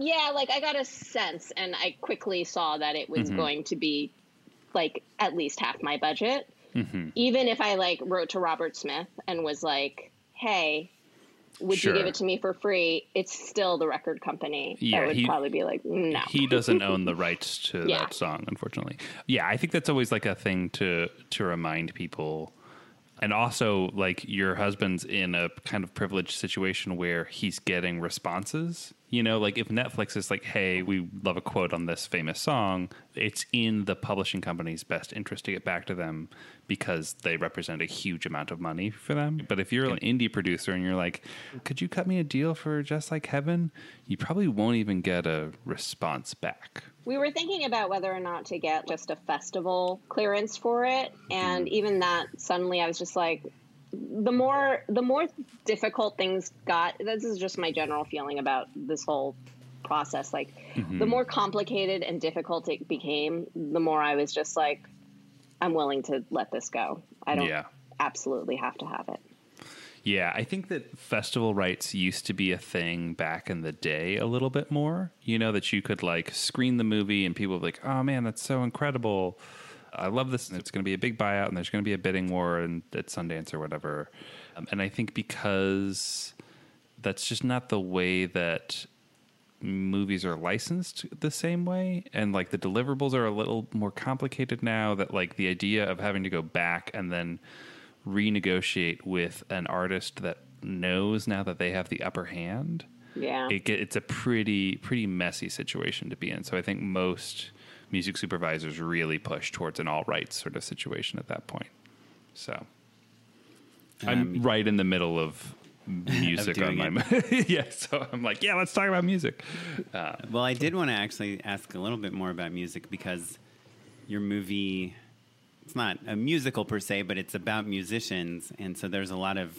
Speaker 6: a sense, and I quickly saw that it was going to be like at least half my budget. Even if I like wrote to Robert Smith and was like, hey, would you give it to me for free? It's still the record company that would probably be like, no.
Speaker 4: He doesn't own the rights to that song, unfortunately. Yeah, I think that's always like a thing to remind people. And also, like, your husband's in a kind of privileged situation where he's getting responses. Like if Netflix is like, hey, we love a quote on this famous song, it's in the publishing company's best interest to get back to them because they represent a huge amount of money for them. But if you're an indie producer and you're like, could you cut me a deal for Just Like Heaven? You probably won't even get a response back.
Speaker 6: We were thinking about whether or not to get just a festival clearance for it. And even that, suddenly I was just like, the more difficult things got, this is just my general feeling about this whole process. Like the more complicated and difficult it became, the more I was just like, I'm willing to let this go. I don't absolutely have to have it.
Speaker 4: Yeah, I think that festival rights used to be a thing back in the day a little bit more, that you could like screen the movie and people would be like, oh man, that's so incredible. I love this, and it's going to be a big buyout, and there's going to be a bidding war at Sundance or whatever. And I think because that's just not the way that movies are licensed the same way, and like the deliverables are a little more complicated now, that like the idea of having to go back and then renegotiate with an artist that knows now that they have the upper hand.
Speaker 6: Yeah.
Speaker 4: It's a pretty messy situation to be in. So I think most music supervisors really push towards an all rights sort of situation at that point. So I'm right in the middle of music on my so I'm like, let's talk about music.
Speaker 5: Well, I did want to actually ask a little bit more about music because your movie, it's not a musical per se, but it's about musicians, and so there's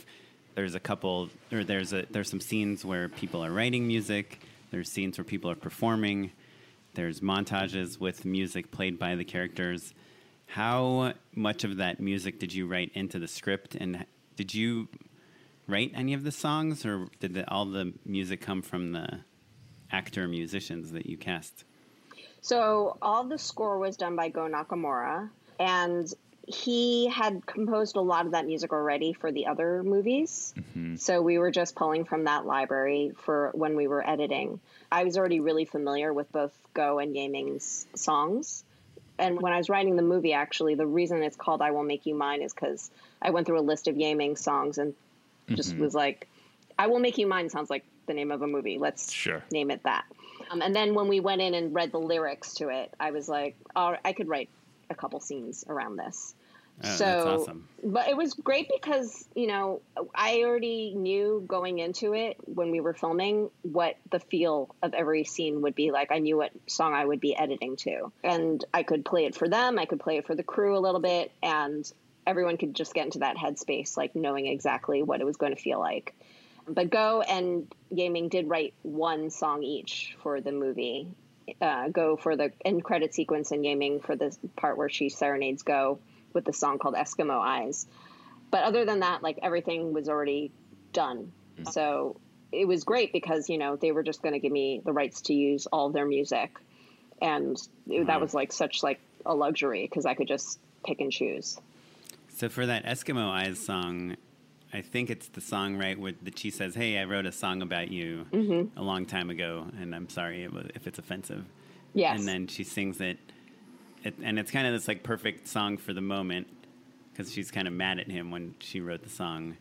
Speaker 5: some scenes where people are writing music, there's scenes where people are performing, there's montages with music played by the characters. How much of that music did you write into the script, and did you write any of the songs, or did all the music come from the actor musicians that you cast?
Speaker 6: So all the score was done by Go Nakamura, and he had composed a lot of that music already for the other movies. So we were just pulling from that library for when we were editing. I was already really familiar with both Go and Ye Ming's songs. And when I was writing the movie, actually, the reason it's called I Will Make You Mine is because I went through a list of Ye Ming songs and just was like, I Will Make You Mine sounds like the name of a movie. Let's name it that. And then when we went in and read the lyrics to it, I was like, oh, I could write a couple scenes around this.
Speaker 5: Oh,
Speaker 6: so
Speaker 5: that's awesome.
Speaker 6: But it was great because, I already knew going into it when we were filming what the feel of every scene would be like. I knew what song I would be editing to, and I could play it for them. I could play it for the crew a little bit. And everyone could just get into that headspace, like knowing exactly what it was going to feel like. But Go and Ye-Ming did write one song each for the movie. Go for the end credit sequence, and Ye-Ming for the part where she serenades Go with the song called Eskimo Eyes. But other than that, like, everything was already done. So it was great because, you know, they were just going to give me the rights to use all of their music. And that was like such like a luxury because I could just pick and choose.
Speaker 5: So for that Eskimo Eyes song, I think it's the song, right, where she says, "Hey, I wrote a song about you a long time ago, and I'm sorry if it's offensive."
Speaker 6: Yes.
Speaker 5: And then she sings it, and it's kind of this like perfect song for the moment because she's kind of mad at him when she wrote the song.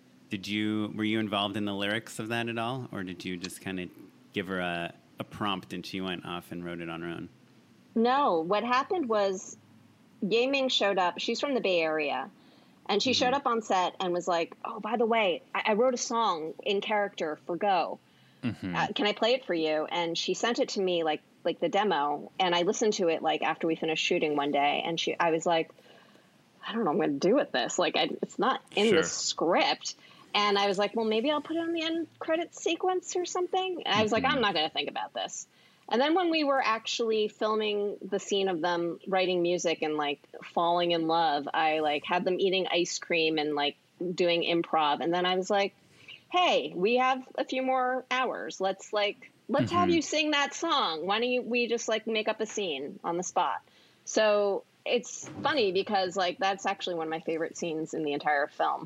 Speaker 5: Were you involved in the lyrics of that at all, or did you just kind of give her a prompt and she went off and wrote it on her own?
Speaker 6: No, what happened was Ye-Ming showed up. She's from the Bay Area. And she showed up on set and was like, "Oh, by the way, I wrote a song in character for Go. Can I play it for you?" And she sent it to me like the demo. And I listened to it like after we finished shooting one day. And I was like, "I don't know what I'm going to do with this. Like, it's not in the script." And I was like, "Well, maybe I'll put it on the end credit sequence or something." And I was like, "I'm not going to think about this." And then when we were actually filming the scene of them writing music and like falling in love, I like had them eating ice cream and like doing improv. And then I was like, "Hey, we have a few more hours. Let's have you sing that song. Why don't we just like make up a scene on the spot?" So it's funny because like that's actually one of my favorite scenes in the entire film.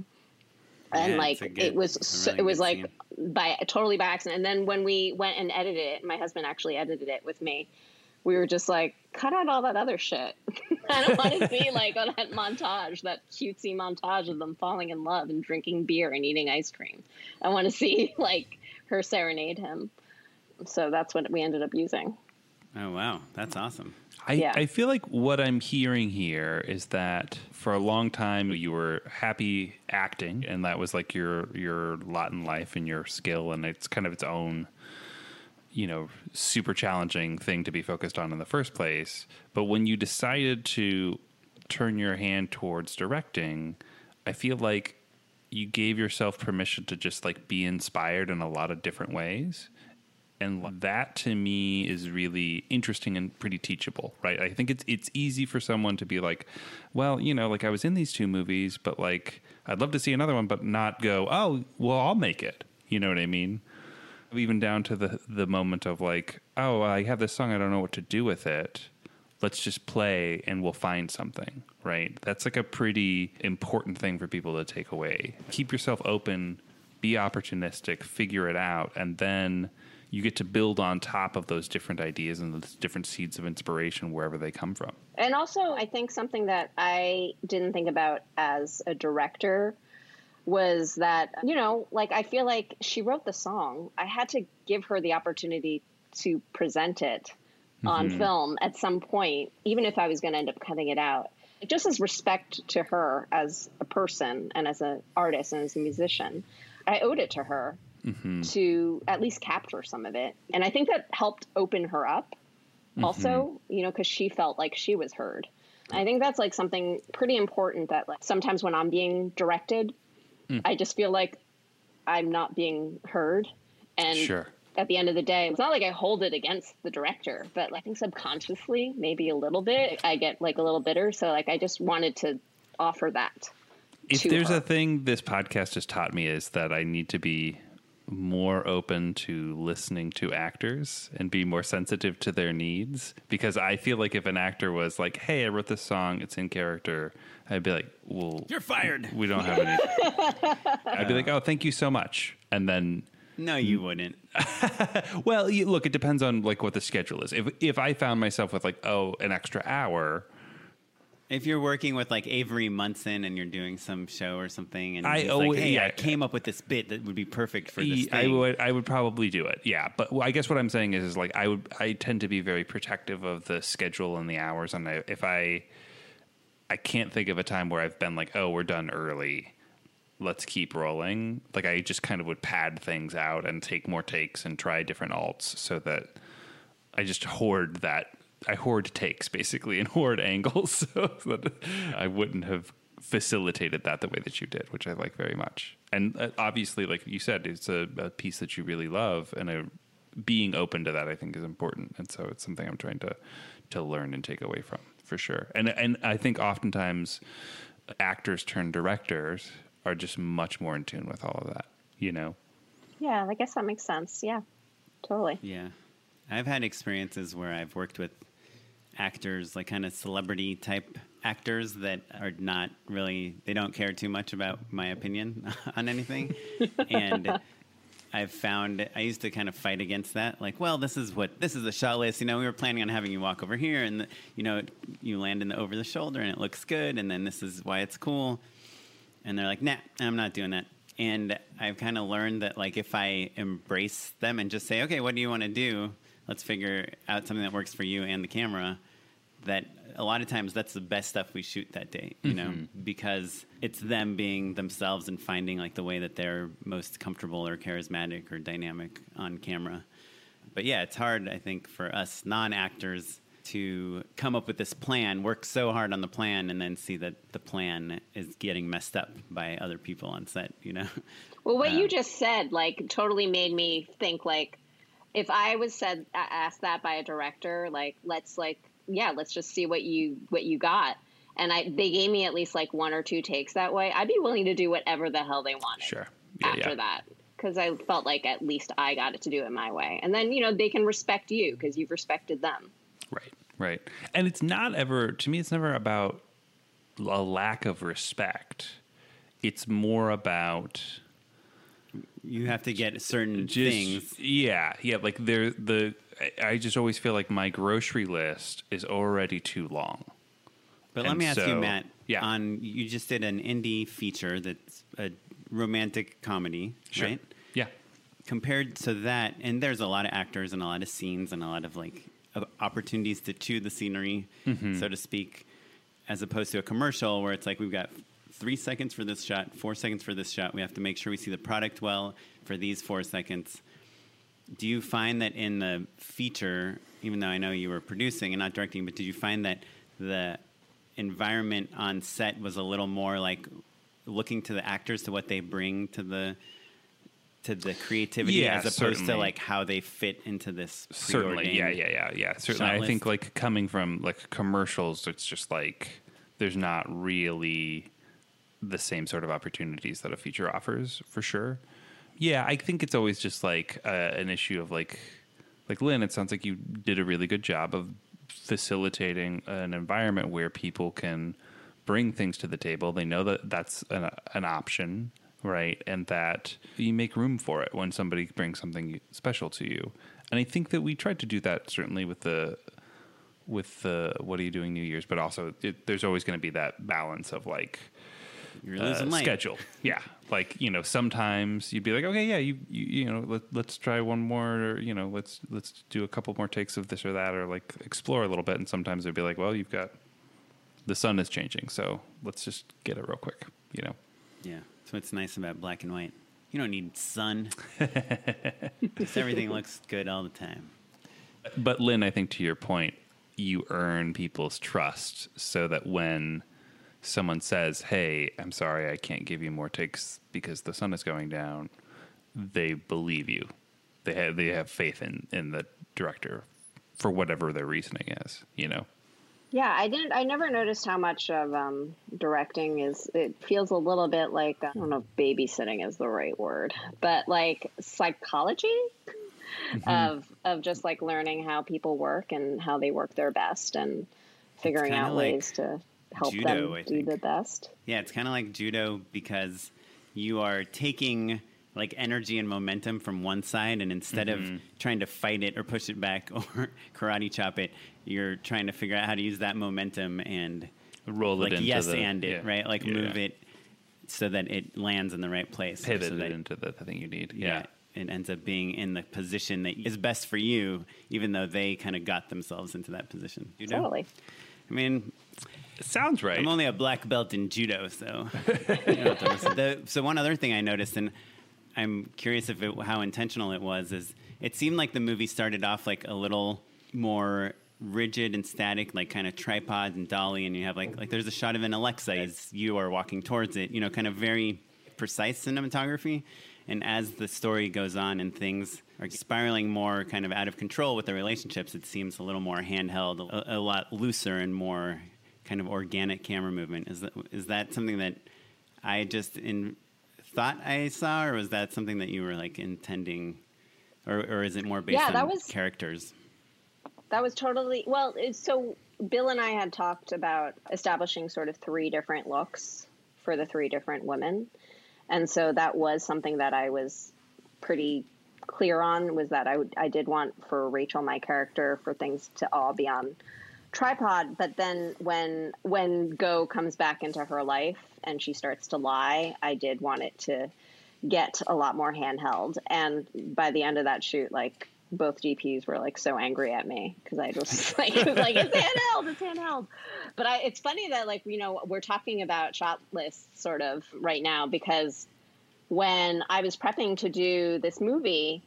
Speaker 6: And
Speaker 5: yeah,
Speaker 6: like it was like totally by accident. And then when we went and edited it, my husband actually edited it with me. We were just like, cut out all that other shit. I don't want to see like on that montage, that cutesy montage of them falling in love and drinking beer and eating ice cream. I want to see like her serenade him. So that's what we ended up using.
Speaker 5: Oh, wow. That's awesome.
Speaker 4: I feel like what I'm hearing here is that for a long time you were happy acting, and that was like your lot in life and your skill, and it's kind of its own, you know, super challenging thing to be focused on in the first place. But when you decided to turn your hand towards directing, I feel like you gave yourself permission to just like be inspired in a lot of different ways. And that to me is really interesting and pretty teachable, right? I think it's easy for someone to be like, well, you know, like I was in these two movies, but like I'd love to see another one, but not go, oh, well, I'll make it. You know what I mean? Even down to the moment of like, oh, I have this song, I don't know what to do with it. Let's just play and we'll find something, right? That's like a pretty important thing for people to take away. Keep yourself open, be opportunistic, figure it out, and then you get to build on top of those different ideas and those different seeds of inspiration wherever they come from.
Speaker 6: And also, I think something that I didn't think about as a director was that, you know, like I feel like she wrote the song. I had to give her the opportunity to present it on film at some point, even if I was going to end up cutting it out. Just as respect to her as a person and as an artist and as a musician, I owed it to her to at least capture some of it. And I think that helped open her up also, you know, because she felt like she was heard. I think that's like something pretty important that like sometimes when I'm being directed, I just feel like I'm not being heard. And at the end of the day, it's not like I hold it against the director, but I think subconsciously, maybe a little bit, I get like a little bitter. So like I just wanted to offer that.
Speaker 4: If there's a thing this podcast has taught me is that I need to be more open to listening to actors and be more sensitive to their needs, because I feel like if an actor was like, "Hey, I wrote this song, it's in character," I'd be like, "Well,
Speaker 5: you're fired.
Speaker 4: We don't have any." I'd be like, "Oh, thank you so much," and then.
Speaker 5: No, you wouldn't.
Speaker 4: Well, look, it depends on like what the schedule is. If I found myself with like, oh, an extra hour.
Speaker 5: If you're working with like Avery Munson and you're doing some show or something, and
Speaker 4: I
Speaker 5: came up with this bit that would be perfect for this thing.
Speaker 4: I would probably do it. Yeah, but I guess what I'm saying is like I tend to be very protective of the schedule and the hours, and if I can't think of a time where I've been like, oh, we're done early, let's keep rolling. Like I just kind of would pad things out and take more takes and try different alts so that I just hoard that. I hoard takes basically and hoard angles so that I wouldn't have facilitated that the way that you did, which I like very much. And obviously, like you said, it's a piece that you really love, and being open to that, I think, is important. And so it's something I'm trying to learn and take away from, for sure. And I think oftentimes actors turned directors are just much more in tune with all of that, you know?
Speaker 6: Yeah, I guess that makes sense. Yeah, totally.
Speaker 5: Yeah. I've had experiences where I've worked with actors, like kind of celebrity type actors that are not really, they don't care too much about my opinion on anything. And I've found, I used to kind of fight against that. Like, well, this is the shot list. You know, we were planning on having you walk over here and, you land in the over the shoulder and it looks good. And then this is why it's cool. And they're like, nah, I'm not doing that. And I've kind of learned that, like, if I embrace them and just say, okay, what do you want to do? Let's figure out something that works for you and the camera. That a lot of times that's the best stuff we shoot that day, you know, because it's them being themselves and finding like the way that they're most comfortable or charismatic or dynamic on camera. But yeah, it's hard, I think, for us non-actors to come up with this plan, work so hard on the plan, and then see that the plan is getting messed up by other people on set, you know?
Speaker 6: Well, what you just said, like, totally made me think, like, if I was asked that by a director, like, let's just see what you got. And they gave me at least like one or two takes that way. I'd be willing to do whatever the hell they wanted.
Speaker 4: Sure.
Speaker 6: After that. Because I felt like at least I got it to do it my way. And then, they can respect you because you've respected them.
Speaker 4: Right. And it's not ever, to me, it's never about a lack of respect. It's more about...
Speaker 5: You have to get certain things.
Speaker 4: Yeah. Like I just always feel like my grocery list is already too long.
Speaker 5: But let me ask you, Matt.
Speaker 4: Yeah.
Speaker 5: You just did an indie feature that's a romantic comedy,
Speaker 4: sure.
Speaker 5: right?
Speaker 4: Yeah.
Speaker 5: Compared to that, and there's a lot of actors and a lot of scenes and a lot of like opportunities to chew the scenery, so to speak, as opposed to a commercial where it's like we've got 3 seconds for this shot, 4 seconds for this shot. We have to make sure we see the product well for these 4 seconds. Do you find that in the feature, even though I know you were producing and not directing, but did you find that the environment on set was a little more like looking to the actors, to what they bring to the creativity, as opposed to like how they fit into this
Speaker 4: certainly yeah certainly. I think like coming from like commercials, it's just like there's not really the same sort of opportunities that a feature offers, for sure. Yeah, I think it's always just like an issue of like Lynn, it sounds like you did a really good job of facilitating an environment where people can bring things to the table. They know that that's an option, right? And that you make room for it when somebody brings something special to you. And I think that we tried to do that certainly with the What Are You Doing New Year's, but also there's always going to be that balance of like,
Speaker 5: you're losing light.
Speaker 4: Schedule. Yeah. Like, sometimes you'd be like, okay, yeah, let's try one more, or, let's do a couple more takes of this or that, or like explore a little bit. And sometimes it'd be like, well, the sun is changing, so let's just get it real quick, Yeah.
Speaker 5: That's what's nice about black and white. You don't need sun. Just everything looks good all the time.
Speaker 4: But Lynn, I think to your point, you earn people's trust so that when someone says, hey, I'm sorry, I can't give you more takes because the sun is going down, they believe you. They have faith in the director for whatever their reasoning is,
Speaker 6: Yeah, I never noticed how much of directing is. It feels a little bit like, I don't know if babysitting is the right word, but like psychology of just like learning how people work and how they work their best and figuring out ways to help
Speaker 5: judo,
Speaker 6: them do the best.
Speaker 5: Yeah, it's kind of like judo because you are taking like energy and momentum from one side, and instead of trying to fight it or push it back or karate chop it, you're trying to figure out how to use that momentum and
Speaker 4: roll it into
Speaker 5: right? Like move it so that it lands in the right place.
Speaker 4: Pivot it into the thing you need. Yeah.
Speaker 5: It ends up being in the position that is best for you, even though they kind of got themselves into that position.
Speaker 6: Totally.
Speaker 5: I mean,
Speaker 4: it sounds right.
Speaker 5: I'm only a black belt in judo, so. So one other thing I noticed, and I'm curious how intentional it was, is it seemed like the movie started off like a little more rigid and static, like kind of tripod and dolly, and you have like there's a shot of an Alexa as you are walking towards it, you know, kind of very precise cinematography. And as the story goes on and things are spiraling more kind of out of control with the relationships, it seems a little more handheld, a lot looser and more kind of organic camera movement. Is that something that I just thought I saw, or was that something that you were like intending, or is it more based on characters?
Speaker 6: That was totally, well, so Bill and I had talked about establishing sort of 3 different looks for the 3 different women. And so that was something that I was pretty clear on, was that I did want for Rachel, my character, for things to all be on tripod. But then when Go comes back into her life and she starts to lie, I did want it to get a lot more handheld. And by the end of that shoot, like, both DPs were like so angry at me because I just like, it's handheld. But it's funny that, like, you know, we're talking about shot lists sort of right now, because when I was prepping to do this movie,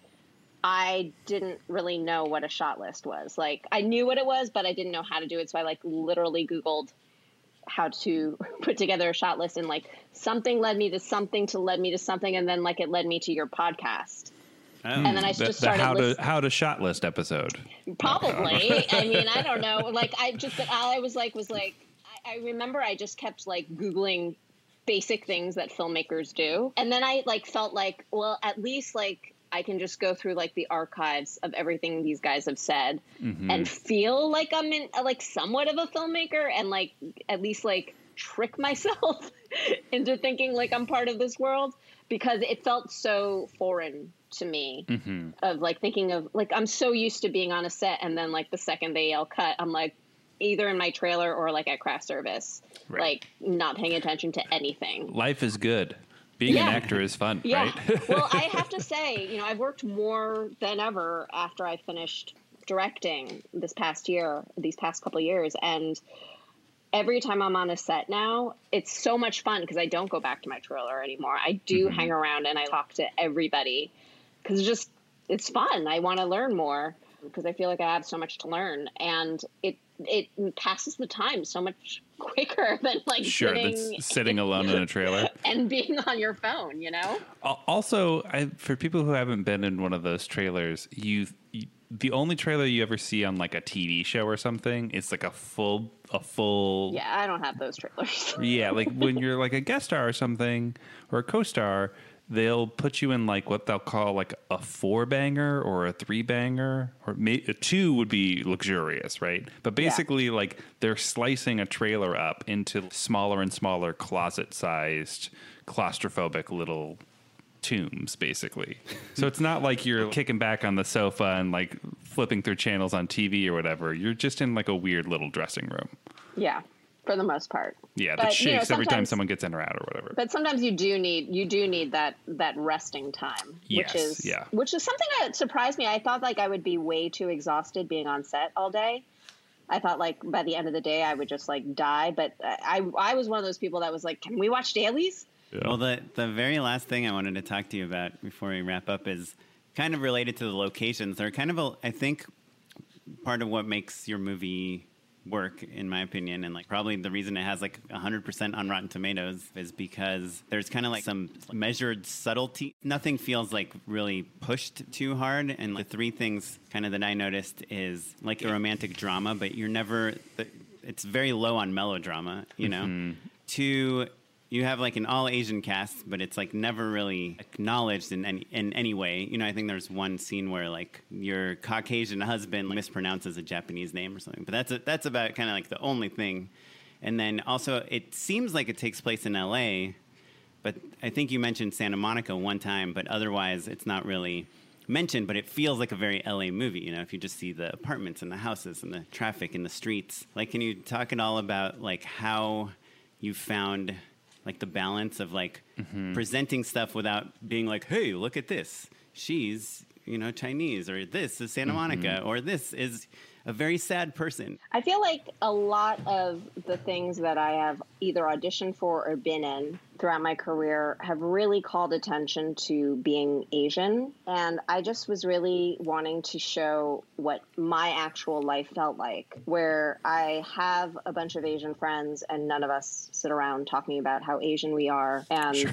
Speaker 6: I didn't really know what a shot list was. Like, I knew what it was, but I didn't know how to do it. So I like literally Googled how to put together a shot list, and like something led me to something to led me to something. And then like it led me to your podcast. And then I just started
Speaker 4: how to shot list episode.
Speaker 6: Probably. I mean, I don't know. Like, but all I was like, I remember I just kept like Googling basic things that filmmakers do. And then I like felt like, well, at least like I can just go through like the archives of everything these guys have said and feel like I'm in like somewhat of a filmmaker, and like at least like trick myself into thinking like I'm part of this world, because it felt so foreign to me of like thinking of like, I'm so used to being on a set, and then like the second they yell cut, I'm like either in my trailer or like at craft service, like not paying attention to anything.
Speaker 4: Life is good. Being an actor is fun, right?
Speaker 6: Well, I have to say, you know, I've worked more than ever after I finished directing these past couple of years. And every time I'm on a set now, it's so much fun because I don't go back to my trailer anymore. I do hang around and I talk to everybody because it's fun. I want to learn more because I feel like I have so much to learn, and it passes the time so much quicker than like
Speaker 4: sitting alone in a trailer
Speaker 6: and being on your phone, you know?
Speaker 4: Also, for people who haven't been in one of those trailers, the only trailer you ever see on like a TV show or something, it's like a full.
Speaker 6: Yeah, I don't have those trailers.
Speaker 4: Yeah, like when you're like a guest star or something, or a co-star, they'll put you in like what they'll call like a 4-banger or a 3-banger, or a 2 would be luxurious, right? But basically, like they're slicing a trailer up into smaller and smaller closet-sized, claustrophobic little tombs, basically. So it's not like you're kicking back on the sofa and like flipping through channels on TV or whatever. You're just in like a weird little dressing room.
Speaker 6: Yeah, for the most part.
Speaker 4: Yeah, that shakes every time someone gets in or out or whatever.
Speaker 6: But sometimes you do need that resting time, which is something that surprised me. I thought like I would be way too exhausted being on set all day. I thought like by the end of the day I would just like die. But I was one of those people that was like, can we watch dailies?
Speaker 5: Yeah. Well, the very last thing I wanted to talk to you about before we wrap up is kind of related to the locations. They're kind of I think part of what makes your movie work, in my opinion, and like probably the reason it has like 100% on Rotten Tomatoes is because there's kind of like some measured subtlety. Nothing feels like really pushed too hard. And the 3 things kind of that I noticed is like a romantic drama, but it's very low on melodrama, you know? 2, you have like an all Asian cast, but it's like never really acknowledged in any way. You know, I think there's one scene where like your Caucasian husband mispronounces a Japanese name or something, but that's about kind of like the only thing. And then also it seems like it takes place in LA, but I think you mentioned Santa Monica one time, but otherwise it's not really mentioned, but it feels like a very LA movie, you know, if you just see the apartments and the houses and the traffic and the streets. Like, can you talk at all about like how you found like the balance of like presenting stuff without being like, hey, look at this. She's, you know, Chinese, or this is Santa Monica, or this is a very sad person.
Speaker 6: I feel like a lot of the things that I have either auditioned for or been in throughout my career have really called attention to being Asian. And I just was really wanting to show what my actual life felt like, where I have a bunch of Asian friends and none of us sit around talking about how Asian we are. And
Speaker 4: Sure.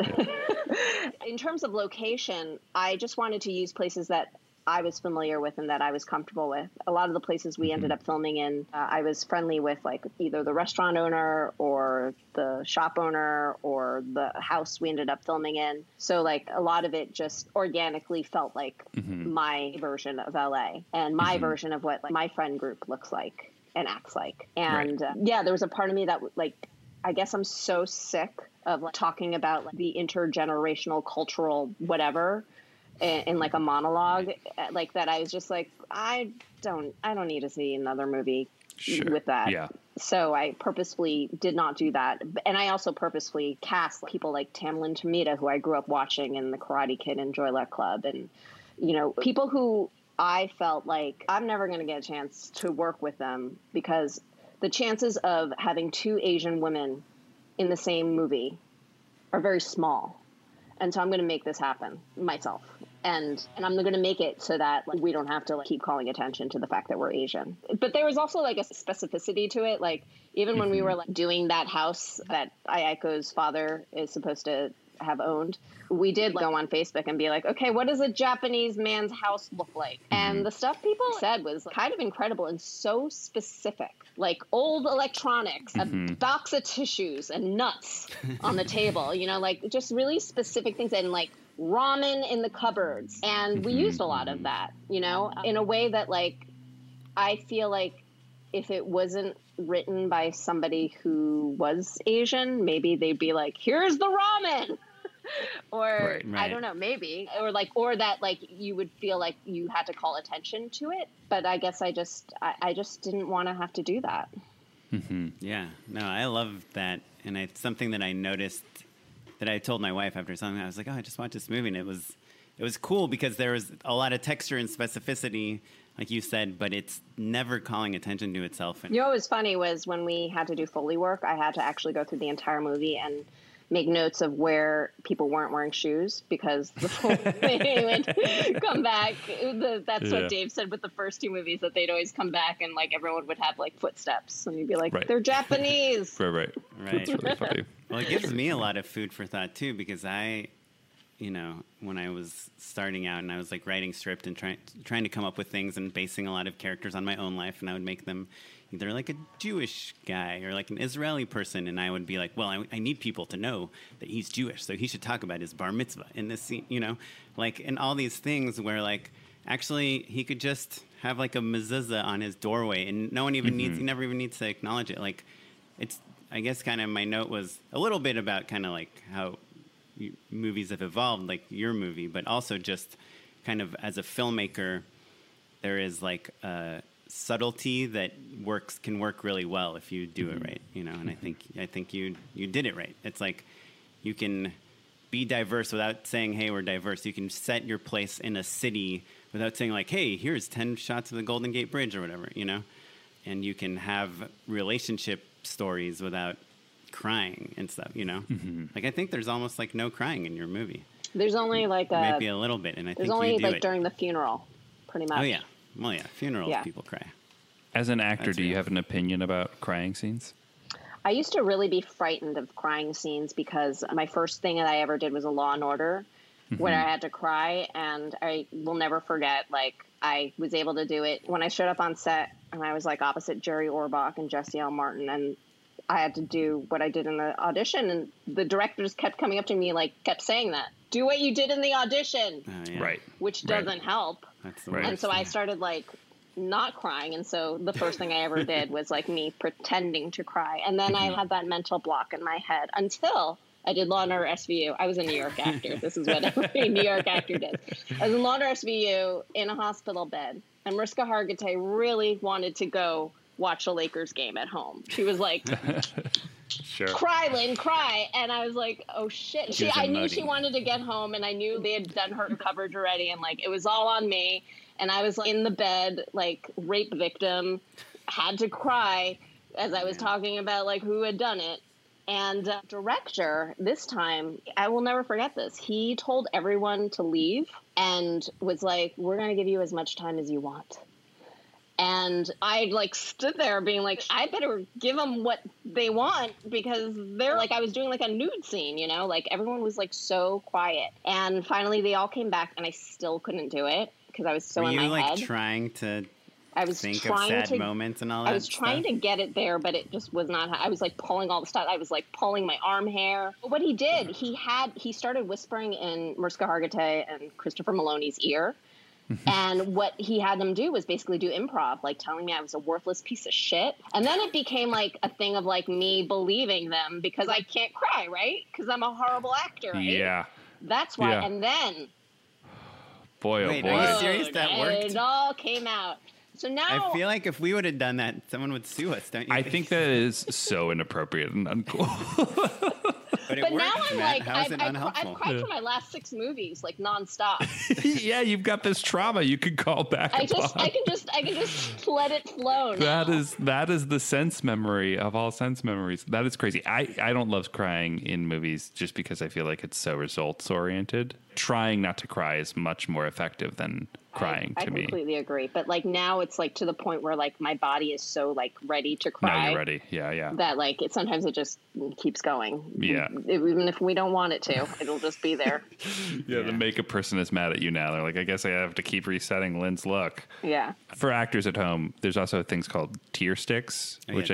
Speaker 6: in terms of location, I just wanted to use places that I was familiar with and that I was comfortable with. A lot of the places we ended up filming in, I was friendly with, like either the restaurant owner or the shop owner or the house we ended up filming in. So like a lot of it just organically felt like my version of LA and my version of what like my friend group looks like and acts like. And yeah, there was a part of me that like, I guess I'm so sick of like talking about like the intergenerational cultural whatever in like a monologue like that. I was just like, I don't need to see another movie with that.
Speaker 4: Yeah.
Speaker 6: So I purposefully did not do that. And I also purposefully cast people like Tamlyn Tomita, who I grew up watching in The Karate Kid and Joy Luck Club. And, you know, people who I felt like I'm never going to get a chance to work with them because the chances of having two Asian women in the same movie are very small. And so I'm going to make this happen myself. And I'm going to make it so that like, we don't have to like, keep calling attention to the fact that we're Asian. But there was also like a specificity to it. Like even when we were like, doing that house that Aiko's father is supposed to have owned, we did go on Facebook and be like, okay, what does a Japanese man's house look like? And the stuff people said was kind of incredible and so specific, like old electronics, a box of tissues and nuts on the table, you know, like just really specific things, and like ramen in the cupboards. And we used a lot of that, you know, in a way that like, I feel like if it wasn't written by somebody who was Asian, maybe they'd be like, here's the ramen. Or
Speaker 5: Right.
Speaker 6: I don't know, maybe, or that like you would feel like you had to call attention to it. But I guess I just didn't want to have to do that.
Speaker 5: Yeah, no, I love that. And it's something that I noticed that I told my wife after something. I was like, oh, I just watched this movie. And it was cool because there was a lot of texture and specificity, like you said, but it's never calling attention to itself. And
Speaker 6: You know what was funny was when we had to do Foley work, I had to actually go through the entire movie and make notes of where people weren't wearing shoes because before they would come back, that's what Dave said with the first two movies, that they'd always come back and like everyone would have like footsteps and you'd be like, they're Japanese.
Speaker 4: Right. That's really funny.
Speaker 5: Well, it gives me a lot of food for thought too, because I, you know, when I was starting out and I was like writing script and trying to come up with things and basing a lot of characters on my own life, and I would make them either like a Jewish guy or like an Israeli person, and I would be like, well, I need people to know that he's Jewish, so he should talk about his bar mitzvah in this scene, you know, like, and all these things where like actually he could just have like a mezuzah on his doorway and no one even needs, he never even needs to acknowledge it. Like, it's, I guess kind of my note was a little bit about kind of like how movies have evolved, like your movie, but also just kind of as a filmmaker, there is like a subtlety that can work really well if you do it right, you know. And I think you did it right. It's like you can be diverse without saying, hey, we're diverse. You can set your place in a city without saying like, hey, here's 10 shots of the Golden Gate Bridge or whatever, you know. And you can have relationship stories without crying and stuff, you know. Like I think there's almost like no crying in your movie.
Speaker 6: There's only like
Speaker 5: maybe a little bit, and I think
Speaker 6: there's only
Speaker 5: you do
Speaker 6: like
Speaker 5: it.
Speaker 6: during the funeral, pretty much.
Speaker 5: Oh yeah, well yeah, funerals people cry.
Speaker 4: As an actor,
Speaker 5: That's
Speaker 4: do you
Speaker 5: real.
Speaker 4: have an opinion about crying scenes?
Speaker 6: I used to really be frightened of crying scenes because my first thing that I ever did was a Law and Order when I had to cry, and I will never forget, like, I was able to do it when I showed up on set and I was like opposite Jerry Orbach and Jesse L. Martin, and I had to do what I did in the audition, and the directors kept coming up to me, like, kept saying that. Do what you did in the audition,
Speaker 5: Oh, yeah.
Speaker 4: Right.
Speaker 6: which doesn't help.
Speaker 5: That's the
Speaker 4: Right.
Speaker 5: worst.
Speaker 6: And so I started, like, not crying. And so the first thing I ever did was, like, me pretending to cry. And then I had that mental block in my head until I did Law & Order SVU. I was a New York actor. This is what every New York actor does. I was in Law & Order SVU in a hospital bed. And Mariska Hargitay really wanted to go watch a Lakers game at home. She was like,
Speaker 4: Sure.
Speaker 6: cry, Lynn, cry. And I was like, oh, shit. I knew she
Speaker 5: emoting.
Speaker 6: wanted to get home, and I knew they had done her coverage already. And, like, it was all on me. And I was like, in the bed, like, rape victim, had to cry as I was talking about, like, who had done it. And director, this time, I will never forget this. He told everyone to leave and was like, we're going to give you as much time as you want. And I stood there being like, I better give them what they want, because they're I was doing a nude scene, everyone was so quiet. And finally they all came back and I still couldn't do it because I was so in my head.
Speaker 5: Trying to
Speaker 6: I was
Speaker 5: think
Speaker 6: trying
Speaker 5: of sad moments and all that.
Speaker 6: I was trying to get it there, but it just was not. I was pulling all the stuff. I was pulling my arm hair. What he did, he started whispering in Mariska Hargitay and Christopher Maloney's ear. And what he had them do was basically do improv, telling me I was a worthless piece of shit. And then it became a thing of me believing them because I can't cry, right? Because I'm a horrible actor, right?
Speaker 4: Yeah.
Speaker 6: That's why.
Speaker 4: Yeah.
Speaker 6: And then,
Speaker 4: boy, oh
Speaker 5: Wait,
Speaker 4: boy.
Speaker 5: are you serious? That worked?
Speaker 6: It all came out. So now
Speaker 5: I feel like if we would have done that, someone would sue us, don't you?
Speaker 4: I think that is so inappropriate and uncool.
Speaker 5: But
Speaker 6: now
Speaker 5: worked,
Speaker 6: I'm
Speaker 5: Matt. How is it unhelpful?
Speaker 6: I've cried for my last 6 movies, nonstop.
Speaker 4: Yeah, you've got this trauma you could call back
Speaker 6: I
Speaker 4: upon.
Speaker 6: can just let it flow now.
Speaker 4: That is the sense memory of all sense memories. That is crazy. I don't love crying in movies just because I feel like it's so results oriented. Trying not to cry is much more effective than crying to me.
Speaker 6: I completely agree. But now it's to the point where my body is so ready to cry.
Speaker 4: Now you're ready. Yeah.
Speaker 6: That sometimes it just keeps going.
Speaker 4: Yeah.
Speaker 6: Even if we don't want it to, it'll just be there.
Speaker 4: Yeah, the makeup person is mad at you now. They're like, I guess I have to keep resetting Lynn's look.
Speaker 6: Yeah.
Speaker 4: For actors at home, there's also things called tear sticks, which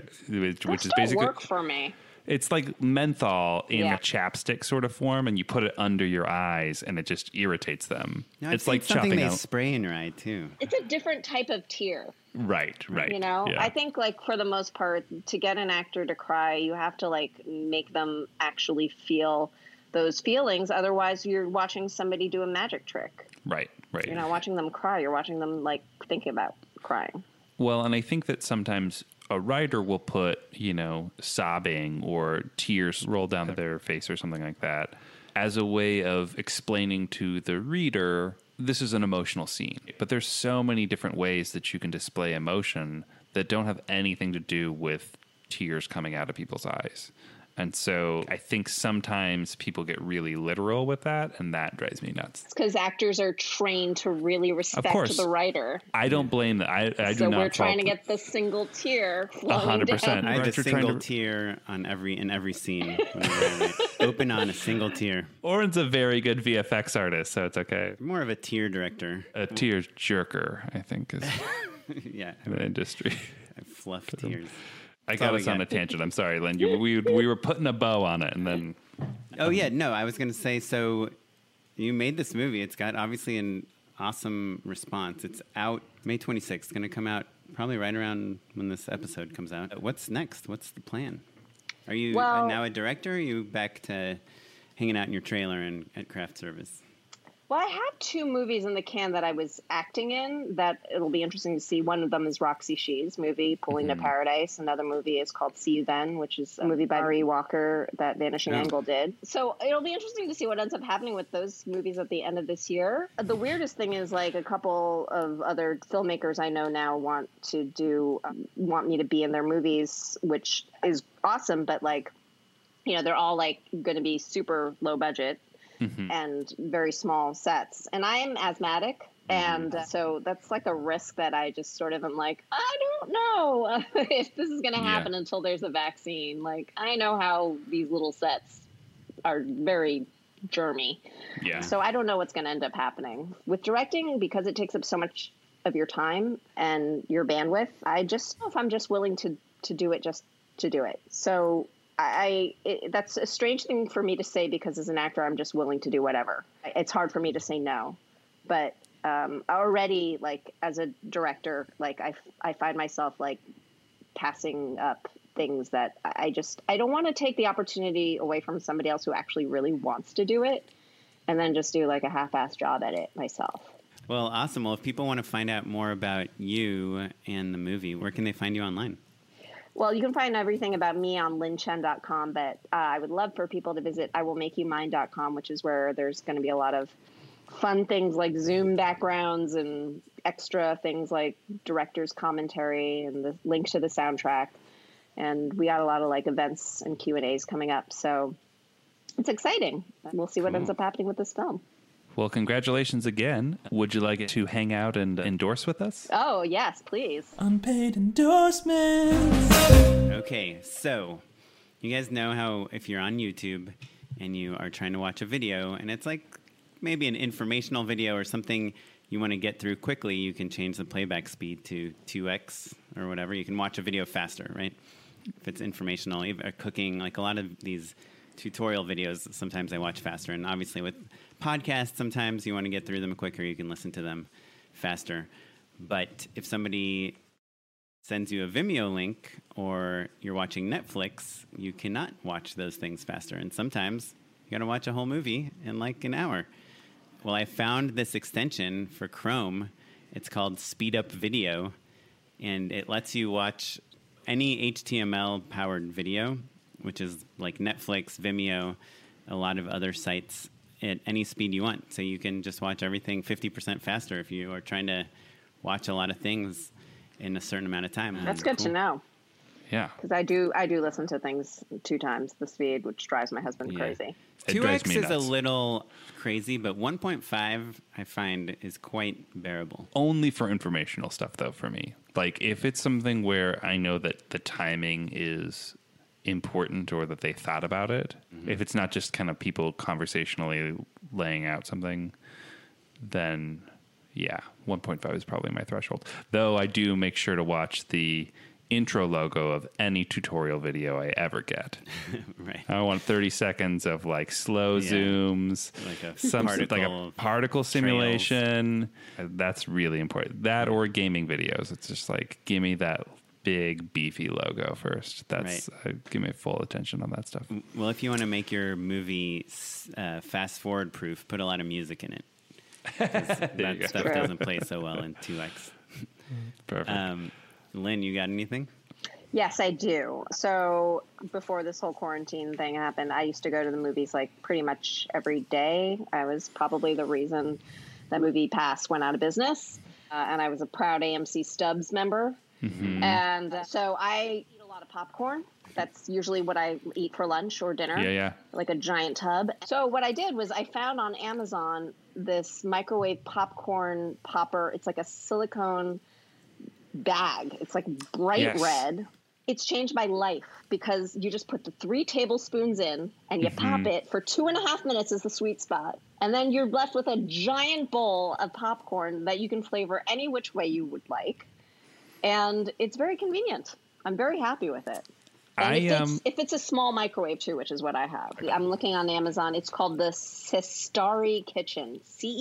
Speaker 4: is basically
Speaker 6: work for me.
Speaker 4: It's like menthol in
Speaker 6: Yeah.
Speaker 4: a chapstick sort of form, and you put it under your eyes, and it just irritates them.
Speaker 5: No,
Speaker 4: it's like
Speaker 5: something
Speaker 4: chopping
Speaker 5: they
Speaker 4: out.
Speaker 5: spray in your eye too.
Speaker 6: It's a different type of tear.
Speaker 4: Right.
Speaker 6: Yeah.
Speaker 4: Yeah.
Speaker 6: I think for the most part, to get an actor to cry, you have to make them actually feel those feelings. Otherwise, you're watching somebody do a magic trick.
Speaker 4: Right.
Speaker 6: You're not watching them cry. You're watching them thinking about crying.
Speaker 4: Well, and I think that sometimes a writer will put, sobbing or tears roll down their face or something like that as a way of explaining to the reader, this is an emotional scene. But there's so many different ways that you can display emotion that don't have anything to do with tears coming out of people's eyes. And so I think sometimes people get really literal with that, and that drives me nuts.
Speaker 6: It's because actors are trained to really respect the writer.
Speaker 4: I don't blame that. I do
Speaker 6: So
Speaker 4: not.
Speaker 6: we're trying to get the single tear flowing
Speaker 4: 100%.
Speaker 6: down.
Speaker 5: I have a
Speaker 4: Right, you're trying
Speaker 5: single
Speaker 4: to-
Speaker 5: tear in every scene. Whenever I write. Open on a single tear.
Speaker 4: Oren's a very good VFX artist, so it's okay.
Speaker 5: More of a tear director.
Speaker 4: A tear jerker, I think, is
Speaker 5: Yeah,
Speaker 4: the industry.
Speaker 5: I fluff tears.
Speaker 4: I
Speaker 5: That's
Speaker 4: got
Speaker 5: all
Speaker 4: us
Speaker 5: we
Speaker 4: on
Speaker 5: got.
Speaker 4: a tangent. I'm sorry, Lynn. We were putting a bow on it, and then
Speaker 5: Oh yeah, no, I was going to say, so you made this movie. It's got obviously an awesome response. It's out May 26th. It's going to come out probably right around when this episode comes out. What's next? What's the plan? Are you now a director? Or are you back to hanging out in your trailer and at craft service?
Speaker 6: Well, I have 2 movies in the can that I was acting in that it'll be interesting to see. One of them is Roxy Shee's movie, Pulling to Paradise. Another movie is called See You Then, which is a movie by Marie Walker that Vanishing Angle did. So it'll be interesting to see what ends up happening with those movies at the end of this year. The weirdest thing is a couple of other filmmakers I know now want me to be in their movies, which is awesome. But they're all going to be super low budget. Mm-hmm. And very small sets. And I am asthmatic. And so that's a risk that I just sort of am I don't know if this is going to happen until there's a vaccine. I know how these little sets are very germy.
Speaker 4: yeah.
Speaker 6: So I don't know what's going to end up happening. With directing, because it takes up so much of your time and your bandwidth, I just know if I'm just willing to do it just to do it. So that's a strange thing for me to say because as an actor, I'm just willing to do whatever. It's hard for me to say no, but already as a director, I find myself passing up things that I don't want to take the opportunity away from somebody else who actually really wants to do it and then just do a half-assed job at it myself.
Speaker 5: Well, awesome. Well, if people want to find out more about you and the movie, where can they find you online?
Speaker 6: Well, you can find everything about me on lynnchen.com, but I would love for people to visit iwillmakeyoumine.com, which is where there's going to be a lot of fun things like Zoom backgrounds and extra things like director's commentary and the link to the soundtrack. And we got a lot of like events and Q&As coming up. So it's exciting. We'll see what ends up happening with this film.
Speaker 4: Well, congratulations again. Would you like to hang out and endorse with us?
Speaker 6: Oh, yes, please.
Speaker 7: Unpaid endorsements.
Speaker 5: Okay, so you guys know how if you're on YouTube and you are trying to watch a video and it's like maybe an informational video or something you want to get through quickly, you can change the playback speed to 2x or whatever. You can watch a video faster, right? If it's informational, even cooking, like a lot of these tutorial videos, sometimes I watch faster. And obviously with podcasts, sometimes you want to get through them quicker. You can listen to them faster. But if somebody sends you a Vimeo link or you're watching Netflix, you cannot watch those things faster. And sometimes you got to watch a whole movie in like an hour. Well, I found this extension for Chrome. It's called Speed Up Video, and it lets you watch any HTML-powered video, which is like Netflix, Vimeo, a lot of other sites at any speed you want. So you can just watch everything 50% faster if you are trying to watch a lot of things in a certain amount of time.
Speaker 6: That's good to know.
Speaker 4: Yeah.
Speaker 6: Because I do listen to things 2 times the speed, which drives my husband crazy.
Speaker 5: 2x is a little crazy, but 1.5 I find is quite bearable.
Speaker 4: Only for informational stuff, though, for me. Like, if it's something where I know that the timing is important or that they thought about it, if it's not just kind of people conversationally laying out something, then, yeah, 1.5 is probably my threshold. Though I do make sure to watch the intro logo of any tutorial video I ever get.
Speaker 5: Right.
Speaker 4: I want 30 seconds of like slow zooms, like a particle simulation. That's really important. That or gaming videos. It's just like, give me that big beefy logo first. That's give me full attention on that stuff.
Speaker 5: Well, if you want to make your movie fast forward proof, put a lot of music in it. That stuff doesn't play so well in 2x.
Speaker 4: Perfect.
Speaker 5: Lynn, you got anything?
Speaker 6: Yes, I do. So before this whole quarantine thing happened, I used to go to the movies like pretty much every day. I was probably the reason that Movie Pass went out of business. And I was a proud AMC Stubs member. Mm-hmm. And so I eat a lot of popcorn. That's usually what I eat for lunch or dinner.
Speaker 4: Yeah.
Speaker 6: Like a giant tub. So what I did was I found on Amazon this microwave popcorn popper. It's like a silicone bag. It's like bright red. It's changed my life because you just put the 3 tablespoons in and you pop it for 2.5 minutes is the sweet spot. And then you're left with a giant bowl of popcorn that you can flavor any which way you would like. And it's very convenient. I'm very happy with it. And if it's a small microwave too, which is what I have. Okay. I'm looking on Amazon. It's called the Cestari Kitchen.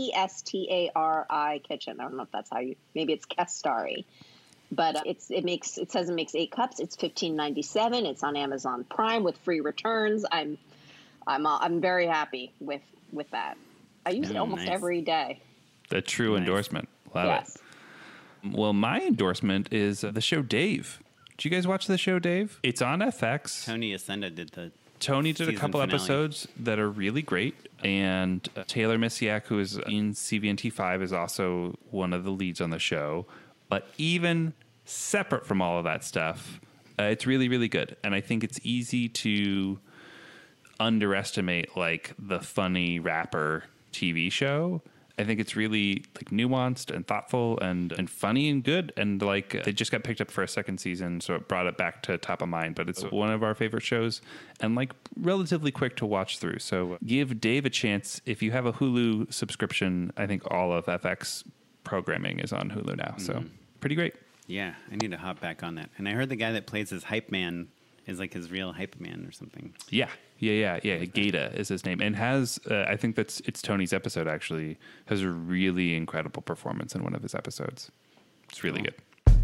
Speaker 6: Cestari Kitchen. I don't know if that's how maybe it's Cestari. But it says it makes 8 cups. It's $15.97. It's on Amazon Prime with free returns. I'm very happy with that. I use it almost every day.
Speaker 4: The true endorsement. Love it. Well, my endorsement is the show Dave. Did you guys watch the show Dave? It's on FX.
Speaker 5: Tony Ascenda did
Speaker 4: a couple episodes that are really great. And Taylor Misiak, who is in CVNT 5, is also one of the leads on the show. But even separate from all of that stuff, it's really, really good. And I think it's easy to underestimate like the funny rapper TV show. I think it's really like nuanced and thoughtful and funny and good. And like they just got picked up for a second season, so it brought it back to top of mind. But it's one of our favorite shows and like relatively quick to watch through. So give Dave a chance. If you have a Hulu subscription, I think all of FX programming is on Hulu now. So pretty great.
Speaker 5: Yeah, I need to hop back on that. And I heard the guy that plays his hype man is like his real hype man or something.
Speaker 4: Yeah. Gata is his name, and has I think it's Tony's episode actually has a really incredible performance in one of his episodes. It's really good.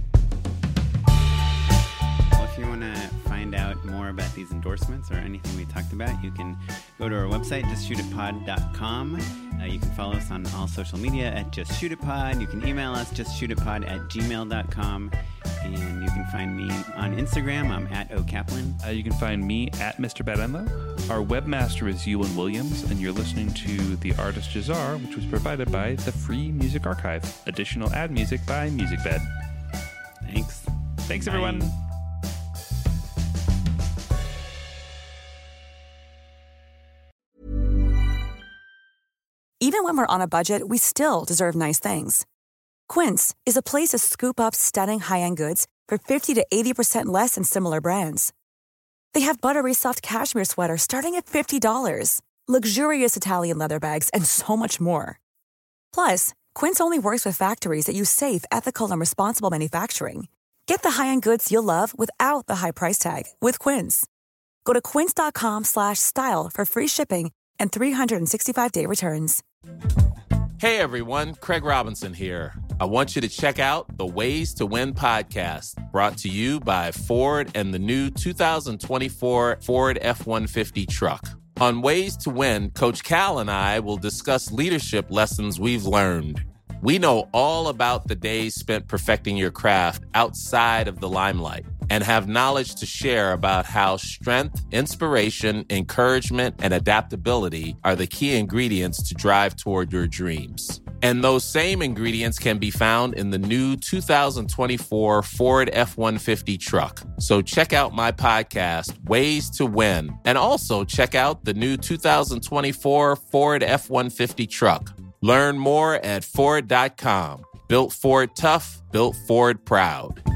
Speaker 5: Well, if you want to find out more about these endorsements or anything we talked about, you can go to our website, justshootitpod.com. You can follow us on all social media at justshootitpod. You can email us, justshootitpod@gmail.com. And you can find me on Instagram. I'm at @OKaplan.
Speaker 4: You can find me at Mr. Badenlo. Our webmaster is Ewan Williams, and you're listening to The Artist Jazar, which was provided by the Free Music Archive. Additional ad music by MusicBed.
Speaker 5: Thanks.
Speaker 4: Thanks, everyone.
Speaker 5: Bye.
Speaker 8: Even when we're on a budget, we still deserve nice things. Quince is a place to scoop up stunning high-end goods for 50 to 80% less than similar brands. They have buttery soft cashmere sweaters starting at $50, luxurious Italian leather bags, and so much more. Plus, Quince only works with factories that use safe, ethical, and responsible manufacturing. Get the high-end goods you'll love without the high price tag with Quince. Go to quince.com/style for free shipping and 365-day returns.
Speaker 9: Hey everyone, Craig Robinson here. I want you to check out the Ways to Win podcast, brought to you by Ford and the new 2024 Ford F-150 truck. On Ways to Win, Coach Cal and I will discuss leadership lessons we've learned. We know all about the days spent perfecting your craft outside of the limelight and have knowledge to share about how strength, inspiration, encouragement, and adaptability are the key ingredients to drive toward your dreams. And those same ingredients can be found in the new 2024 Ford F-150 truck. So check out my podcast, Ways to Win, and also check out the new 2024 Ford F-150 truck. Learn more at Ford.com. Built Ford tough, built Ford proud.